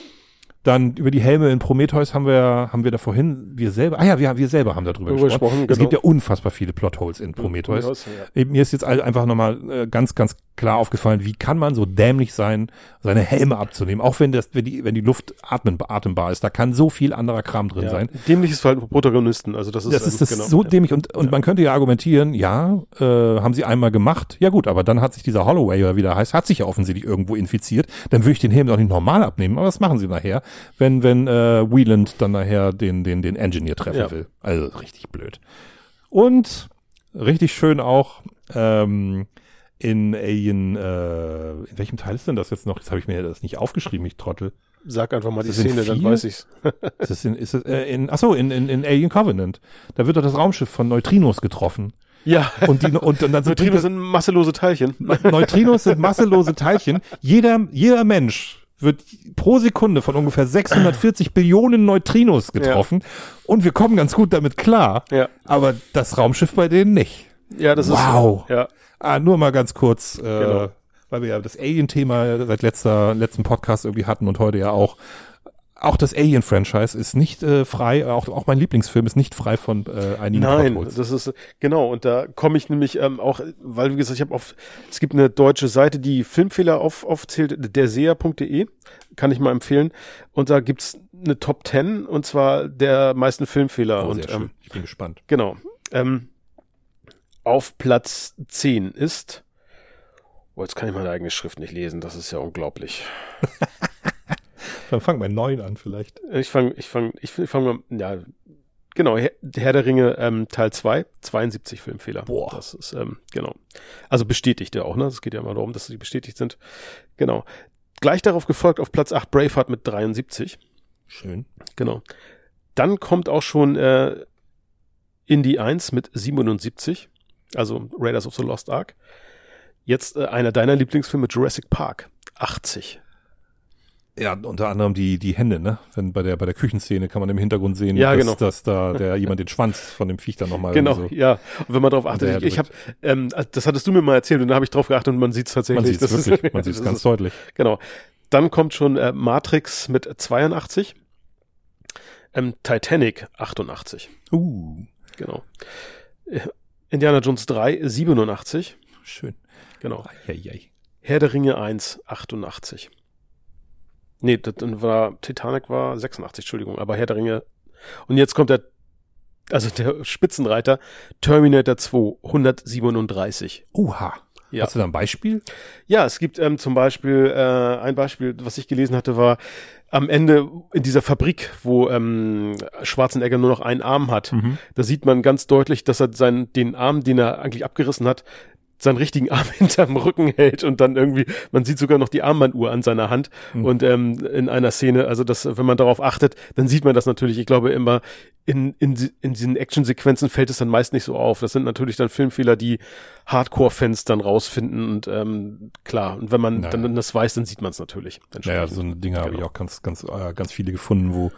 Dann über die Helme in Prometheus haben wir, haben wir da vorhin, wir selber, ah ja, wir, wir selber haben darüber Darüber gesprochen. gesprochen, Es genau. gibt ja unfassbar viele Plotholes in Prometheus. Prometheus, ja. Mir ist jetzt all- einfach nochmal äh, ganz, ganz klar aufgefallen, wie kann man so dämlich sein, seine Helme abzunehmen, auch wenn das, wenn die, wenn die Luft atmen, atembar ist. Da kann so viel anderer Kram drin Ja. sein. Dämliches Verhalten von Protagonisten, also das ist, Das ähm, ist das genau. so dämlich und, und man könnte ja argumentieren, ja, äh, haben sie einmal gemacht, ja gut, aber dann hat sich dieser Holloway, oder wie der heißt, hat sich ja offensichtlich irgendwo infiziert, dann würde ich den Helm doch nicht normal abnehmen, aber das machen sie nachher, wenn, wenn äh, Wieland dann nachher den, den, den Engineer treffen Ja. will. Also richtig blöd. Und richtig schön auch, ähm, in Alien, äh, in welchem Teil ist denn das jetzt noch? Jetzt habe ich mir das nicht aufgeschrieben, ich Trottel. Sag einfach mal die Das sind Szene, dann vier? weiß ich's. Ist das in, ist das, äh, in, ach so, in, in, in Alien Covenant. Da wird doch das Raumschiff von Neutrinos getroffen. Ja. Und die, und, und dann sind Neutrinos sind masselose Teilchen. Neutrinos sind masselose Teilchen. Jeder, jeder Mensch wird pro Sekunde von ungefähr sechshundertvierzig Billionen Neutrinos getroffen. Und wir kommen ganz gut damit klar. Ja. Aber das Raumschiff bei denen nicht. Ja, das Wow. ist ja. Ah, nur mal ganz kurz, äh, Genau. weil wir ja das Alien-Thema seit letzter, letzten Podcast irgendwie hatten und heute ja auch. Auch das Alien-Franchise ist nicht äh, frei, auch, auch mein Lieblingsfilm ist nicht frei von äh, einigen Nein, Plotholes. das ist genau, und da komme ich nämlich ähm, auch, weil wie gesagt, ich habe auf, es gibt eine deutsche Seite, die Filmfehler auf, aufzählt, derseher punkt de, kann ich mal empfehlen, und da gibt's eine Top zehn, und zwar der meisten Filmfehler. Oh, und sehr schön. ähm, Ich bin gespannt. genau, ähm, auf Platz zehn ist, oh, jetzt kann ich meine eigene Schrift nicht lesen, das ist ja unglaublich. Dann fangen wir neun an vielleicht. Ich fange, ich fange, ich, ich fange mal, ja, genau, Herr, Herr der Ringe, ähm, Teil zwei, zweiundsiebzig Filmfehler. Boah. Das ist, ähm, genau. Also bestätigt ja auch, ne? Es geht ja immer darum, dass sie bestätigt sind. Genau. Gleich darauf gefolgt auf Platz acht Braveheart mit dreiundsiebzig. Schön. Genau. Dann kommt auch schon, äh, Indie eins mit siebenundsiebzig. Also Raiders of the Lost Ark. Jetzt, äh, einer deiner Lieblingsfilme, Jurassic Park, achtzig. Ja, unter anderem die, die Hände, ne? Wenn bei der, bei der Küchenszene kann man im Hintergrund sehen, Ja, dass, genau. dass da der jemand den Schwanz von dem Viech dann nochmal Genau, so. ja. Und wenn man darauf achtet, Hinterher ich, ich habe, ähm, das hattest du mir mal erzählt und da habe ich drauf geachtet und man sieht es tatsächlich. Man sieht es Das ist- wirklich, man sieht es das ganz ist- deutlich. Genau. Dann kommt schon äh, Matrix mit zweiundachtzig, ähm, Titanic achtundachtzig, Uh, genau. Äh, Indiana Jones drei siebenundachtzig, schön. genau. Eieiei. Herr der Ringe eins achtundachtzig. Nee, das dann war Titanic war sechsundachtzig, Entschuldigung, aber Herr der Ringe. Und jetzt kommt der, also der Spitzenreiter, Terminator zwei hundertsiebenunddreißig. Uha. Ja. Hast du da ein Beispiel? Ja, es gibt ähm, zum Beispiel äh, ein Beispiel, was ich gelesen hatte, war am Ende in dieser Fabrik, wo ähm, Schwarzenegger nur noch einen Arm hat. Mhm. Da sieht man ganz deutlich, dass er seinen den Arm, den er eigentlich abgerissen hat, seinen richtigen Arm hinterm Rücken hält und dann irgendwie, man sieht sogar noch die Armbanduhr an seiner Hand Mhm. und ähm, in einer Szene, also das, wenn man darauf achtet, dann sieht man das natürlich, ich glaube immer, in, in, in diesen Actionsequenzen fällt es dann meist nicht so auf. Das sind natürlich dann Filmfehler, die Hardcore-Fans dann rausfinden und ähm, klar, und wenn man Naja. dann das weiß, dann sieht man es natürlich. Naja, entsprechend. so eine Dinge habe ich Genau. auch ganz, ganz, äh, ganz viele gefunden, wo,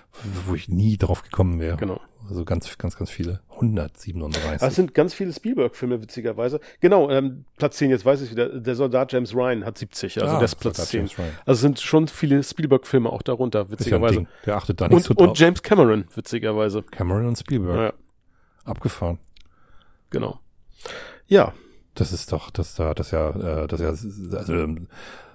wo ich nie drauf gekommen wäre. Genau. Also ganz, ganz, ganz viele. hundertsiebenunddreißig. Das sind ganz viele Spielberg-Filme, witzigerweise. Genau, ähm, Platz zehn, jetzt weiß ich wieder, der Soldat James Ryan hat siebzig, also Ah, das ist Platz Soldat zehn. James Ryan. Also sind schon viele Spielberg-Filme auch darunter, Ist ja ein witzigerweise. Ding. Der achtet da nicht Und, so drauf. und James Cameron, witzigerweise. Cameron und Spielberg. Ja, Abgefahren. genau. Ja, Das ist doch, das da, das ja, äh, das ja, also, ähm,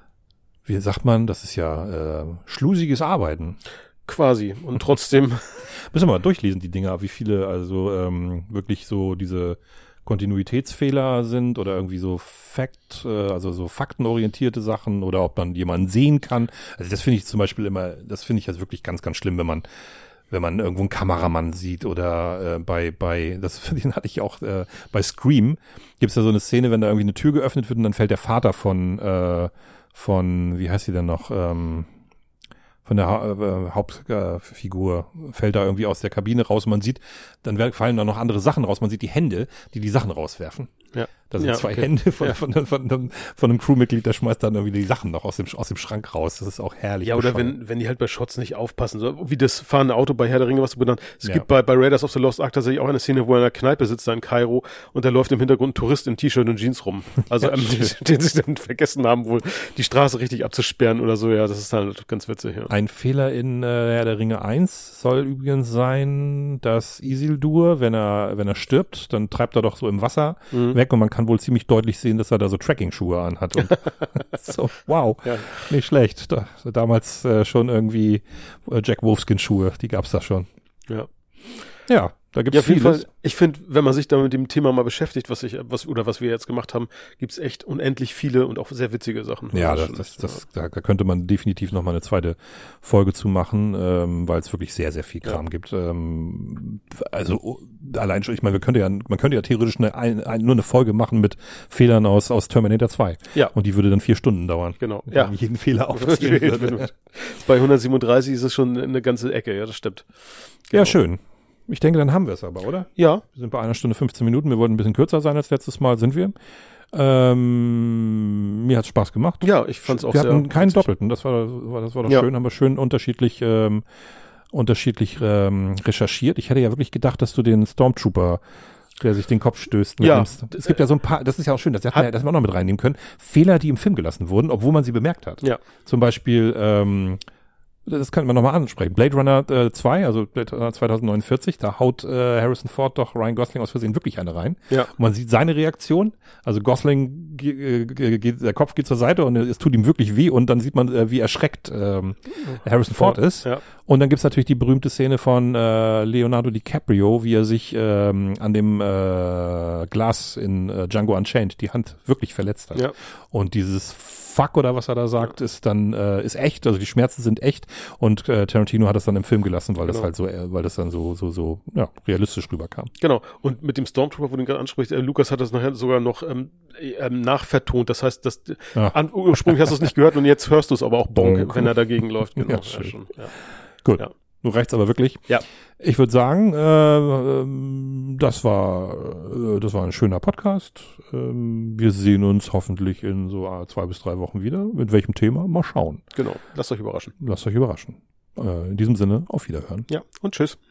wie sagt man, das ist ja äh, schlusiges Arbeiten. quasi. Und trotzdem, Müssen wir mal durchlesen, die Dinger, wie viele also ähm, wirklich so diese Kontinuitätsfehler sind oder irgendwie so Fact, äh, also so faktenorientierte Sachen oder ob man jemanden sehen kann. Also das finde ich zum Beispiel immer, das finde ich jetzt wirklich ganz, ganz schlimm, wenn man wenn man irgendwo einen Kameramann sieht oder äh, bei, bei, das den hatte ich auch äh, bei Scream, gibt's da so eine Szene, wenn da irgendwie eine Tür geöffnet wird und dann fällt der Vater von, äh, von, wie heißt sie denn noch, ähm, von der ha äh, Hauptfigur, äh, fällt da irgendwie aus der Kabine raus und man sieht, dann fallen da noch andere Sachen raus, man sieht die Hände, die die Sachen rauswerfen. ja. Da sind Ja, zwei okay. Hände von, Ja. von, von, von, von, von einem Crewmitglied, der schmeißt dann irgendwie die Sachen noch aus dem, aus dem Schrank raus. Das ist auch herrlich. Ja, oder bescheuert. wenn, wenn die halt bei Shots nicht aufpassen, so wie das fahrende Auto bei Herr der Ringe, was du benannt. Es Ja. gibt bei, bei Raiders of the Lost Ark tatsächlich auch eine Szene, wo er in einer Kneipe sitzt, da in Kairo, und da läuft im Hintergrund ein Tourist in T-Shirt und Jeans rum. Also, Ja, ähm, den, den sie dann vergessen haben, wohl die Straße richtig abzusperren oder so. Ja, das ist halt ganz witzig, ja. Ein Fehler in äh, Herr der Ringe eins soll übrigens sein, dass Isildur, wenn er, wenn er stirbt, dann treibt er doch so im Wasser Mhm. weg und man kann wohl ziemlich deutlich sehen, dass er da so Tracking-Schuhe anhat. Und so, wow, Ja. nicht schlecht. Da, damals äh, schon irgendwie äh, Jack Wolfskin-Schuhe, die gab's da schon. Ja. Ja, da gibt's Ja, auf jeden vieles. Fall. Ich finde, wenn man sich da mit dem Thema mal beschäftigt, was ich, was, oder was wir jetzt gemacht haben, gibt's echt unendlich viele und auch sehr witzige Sachen. Ja, Also das, schon das, echt, das, da, da könnte man definitiv noch mal eine zweite Folge zu machen, ähm, weil es wirklich sehr, sehr viel Kram Ja. gibt. Ähm, also oh, allein schon, ich meine, wir könnte ja, man könnte ja theoretisch eine, ein, ein, nur eine Folge machen mit Fehlern aus, aus Terminator zwei. Ja. Und die würde dann vier Stunden dauern. Genau. Wenn Ja. man jeden Fehler aufzählen würde. Bei hundertsiebenunddreißig ist es schon eine ganze Ecke, ja, das stimmt. Genau. Ja, schön. Ich denke, dann haben wir es aber, oder? Ja, Wir sind bei einer Stunde fünfzehn Minuten. Wir wollten ein bisschen kürzer sein als letztes Mal, sind wir. Ähm, mir hat's Spaß gemacht. ja, ich fand's auch wir sehr. hatten keinen witzig. Doppelten, das war, war das war doch Ja. schön, haben wir schön unterschiedlich ähm, unterschiedlich ähm, recherchiert. Ich hätte ja wirklich gedacht, dass du den Stormtrooper, der sich den Kopf stößt, Ja. mitnimmst. Es gibt ja so ein paar, das ist ja auch schön, das hätten Hat- wir, das hätten wir auch noch mit reinnehmen können, Fehler, die im Film gelassen wurden, obwohl man sie bemerkt hat. Ja. Zum Beispiel, ähm, das könnten wir nochmal ansprechen. Blade Runner äh, zwei, also Blade Runner zwanzig neunundvierzig, da haut äh, Harrison Ford doch Ryan Gosling aus Versehen wirklich eine rein. Ja. Und man sieht seine Reaktion. Also Gosling, ge- ge- geht, der Kopf geht zur Seite und es tut ihm wirklich weh und dann sieht man, äh, wie erschreckt ähm, Harrison Ford ist. Ja. Und dann gibt's natürlich die berühmte Szene von äh, Leonardo DiCaprio, wie er sich ähm, an dem äh, Glas in äh, Django Unchained die Hand wirklich verletzt hat. Ja. Und dieses Fuck oder was er da sagt, ist dann äh, ist echt, also die Schmerzen sind echt und äh, Tarantino hat das dann im Film gelassen, weil das Genau. halt so, äh, weil das dann so so so ja realistisch rüberkam. Genau. Und mit dem Stormtrooper, wo du ihn gerade ansprichst, äh, Lukas hat das nachher sogar noch ähm, ähm, nachvertont. Das heißt, dass Ja. an, ursprünglich hast du es nicht gehört und jetzt hörst du es aber auch bonk, Bonk. wenn er dagegen läuft. Genau. Ja, Ja, schön. schon. Ja. Gut, Ja. nun reicht's aber wirklich. Ja. Ich würde sagen, äh, ähm, das war äh, das war ein schöner Podcast. Ähm, wir sehen uns hoffentlich in so äh, zwei bis drei Wochen wieder. Mit welchem Thema? Mal schauen. Genau. Lasst euch überraschen. Lasst euch überraschen. Äh, in diesem Sinne, auf Wiederhören. Ja. Und tschüss.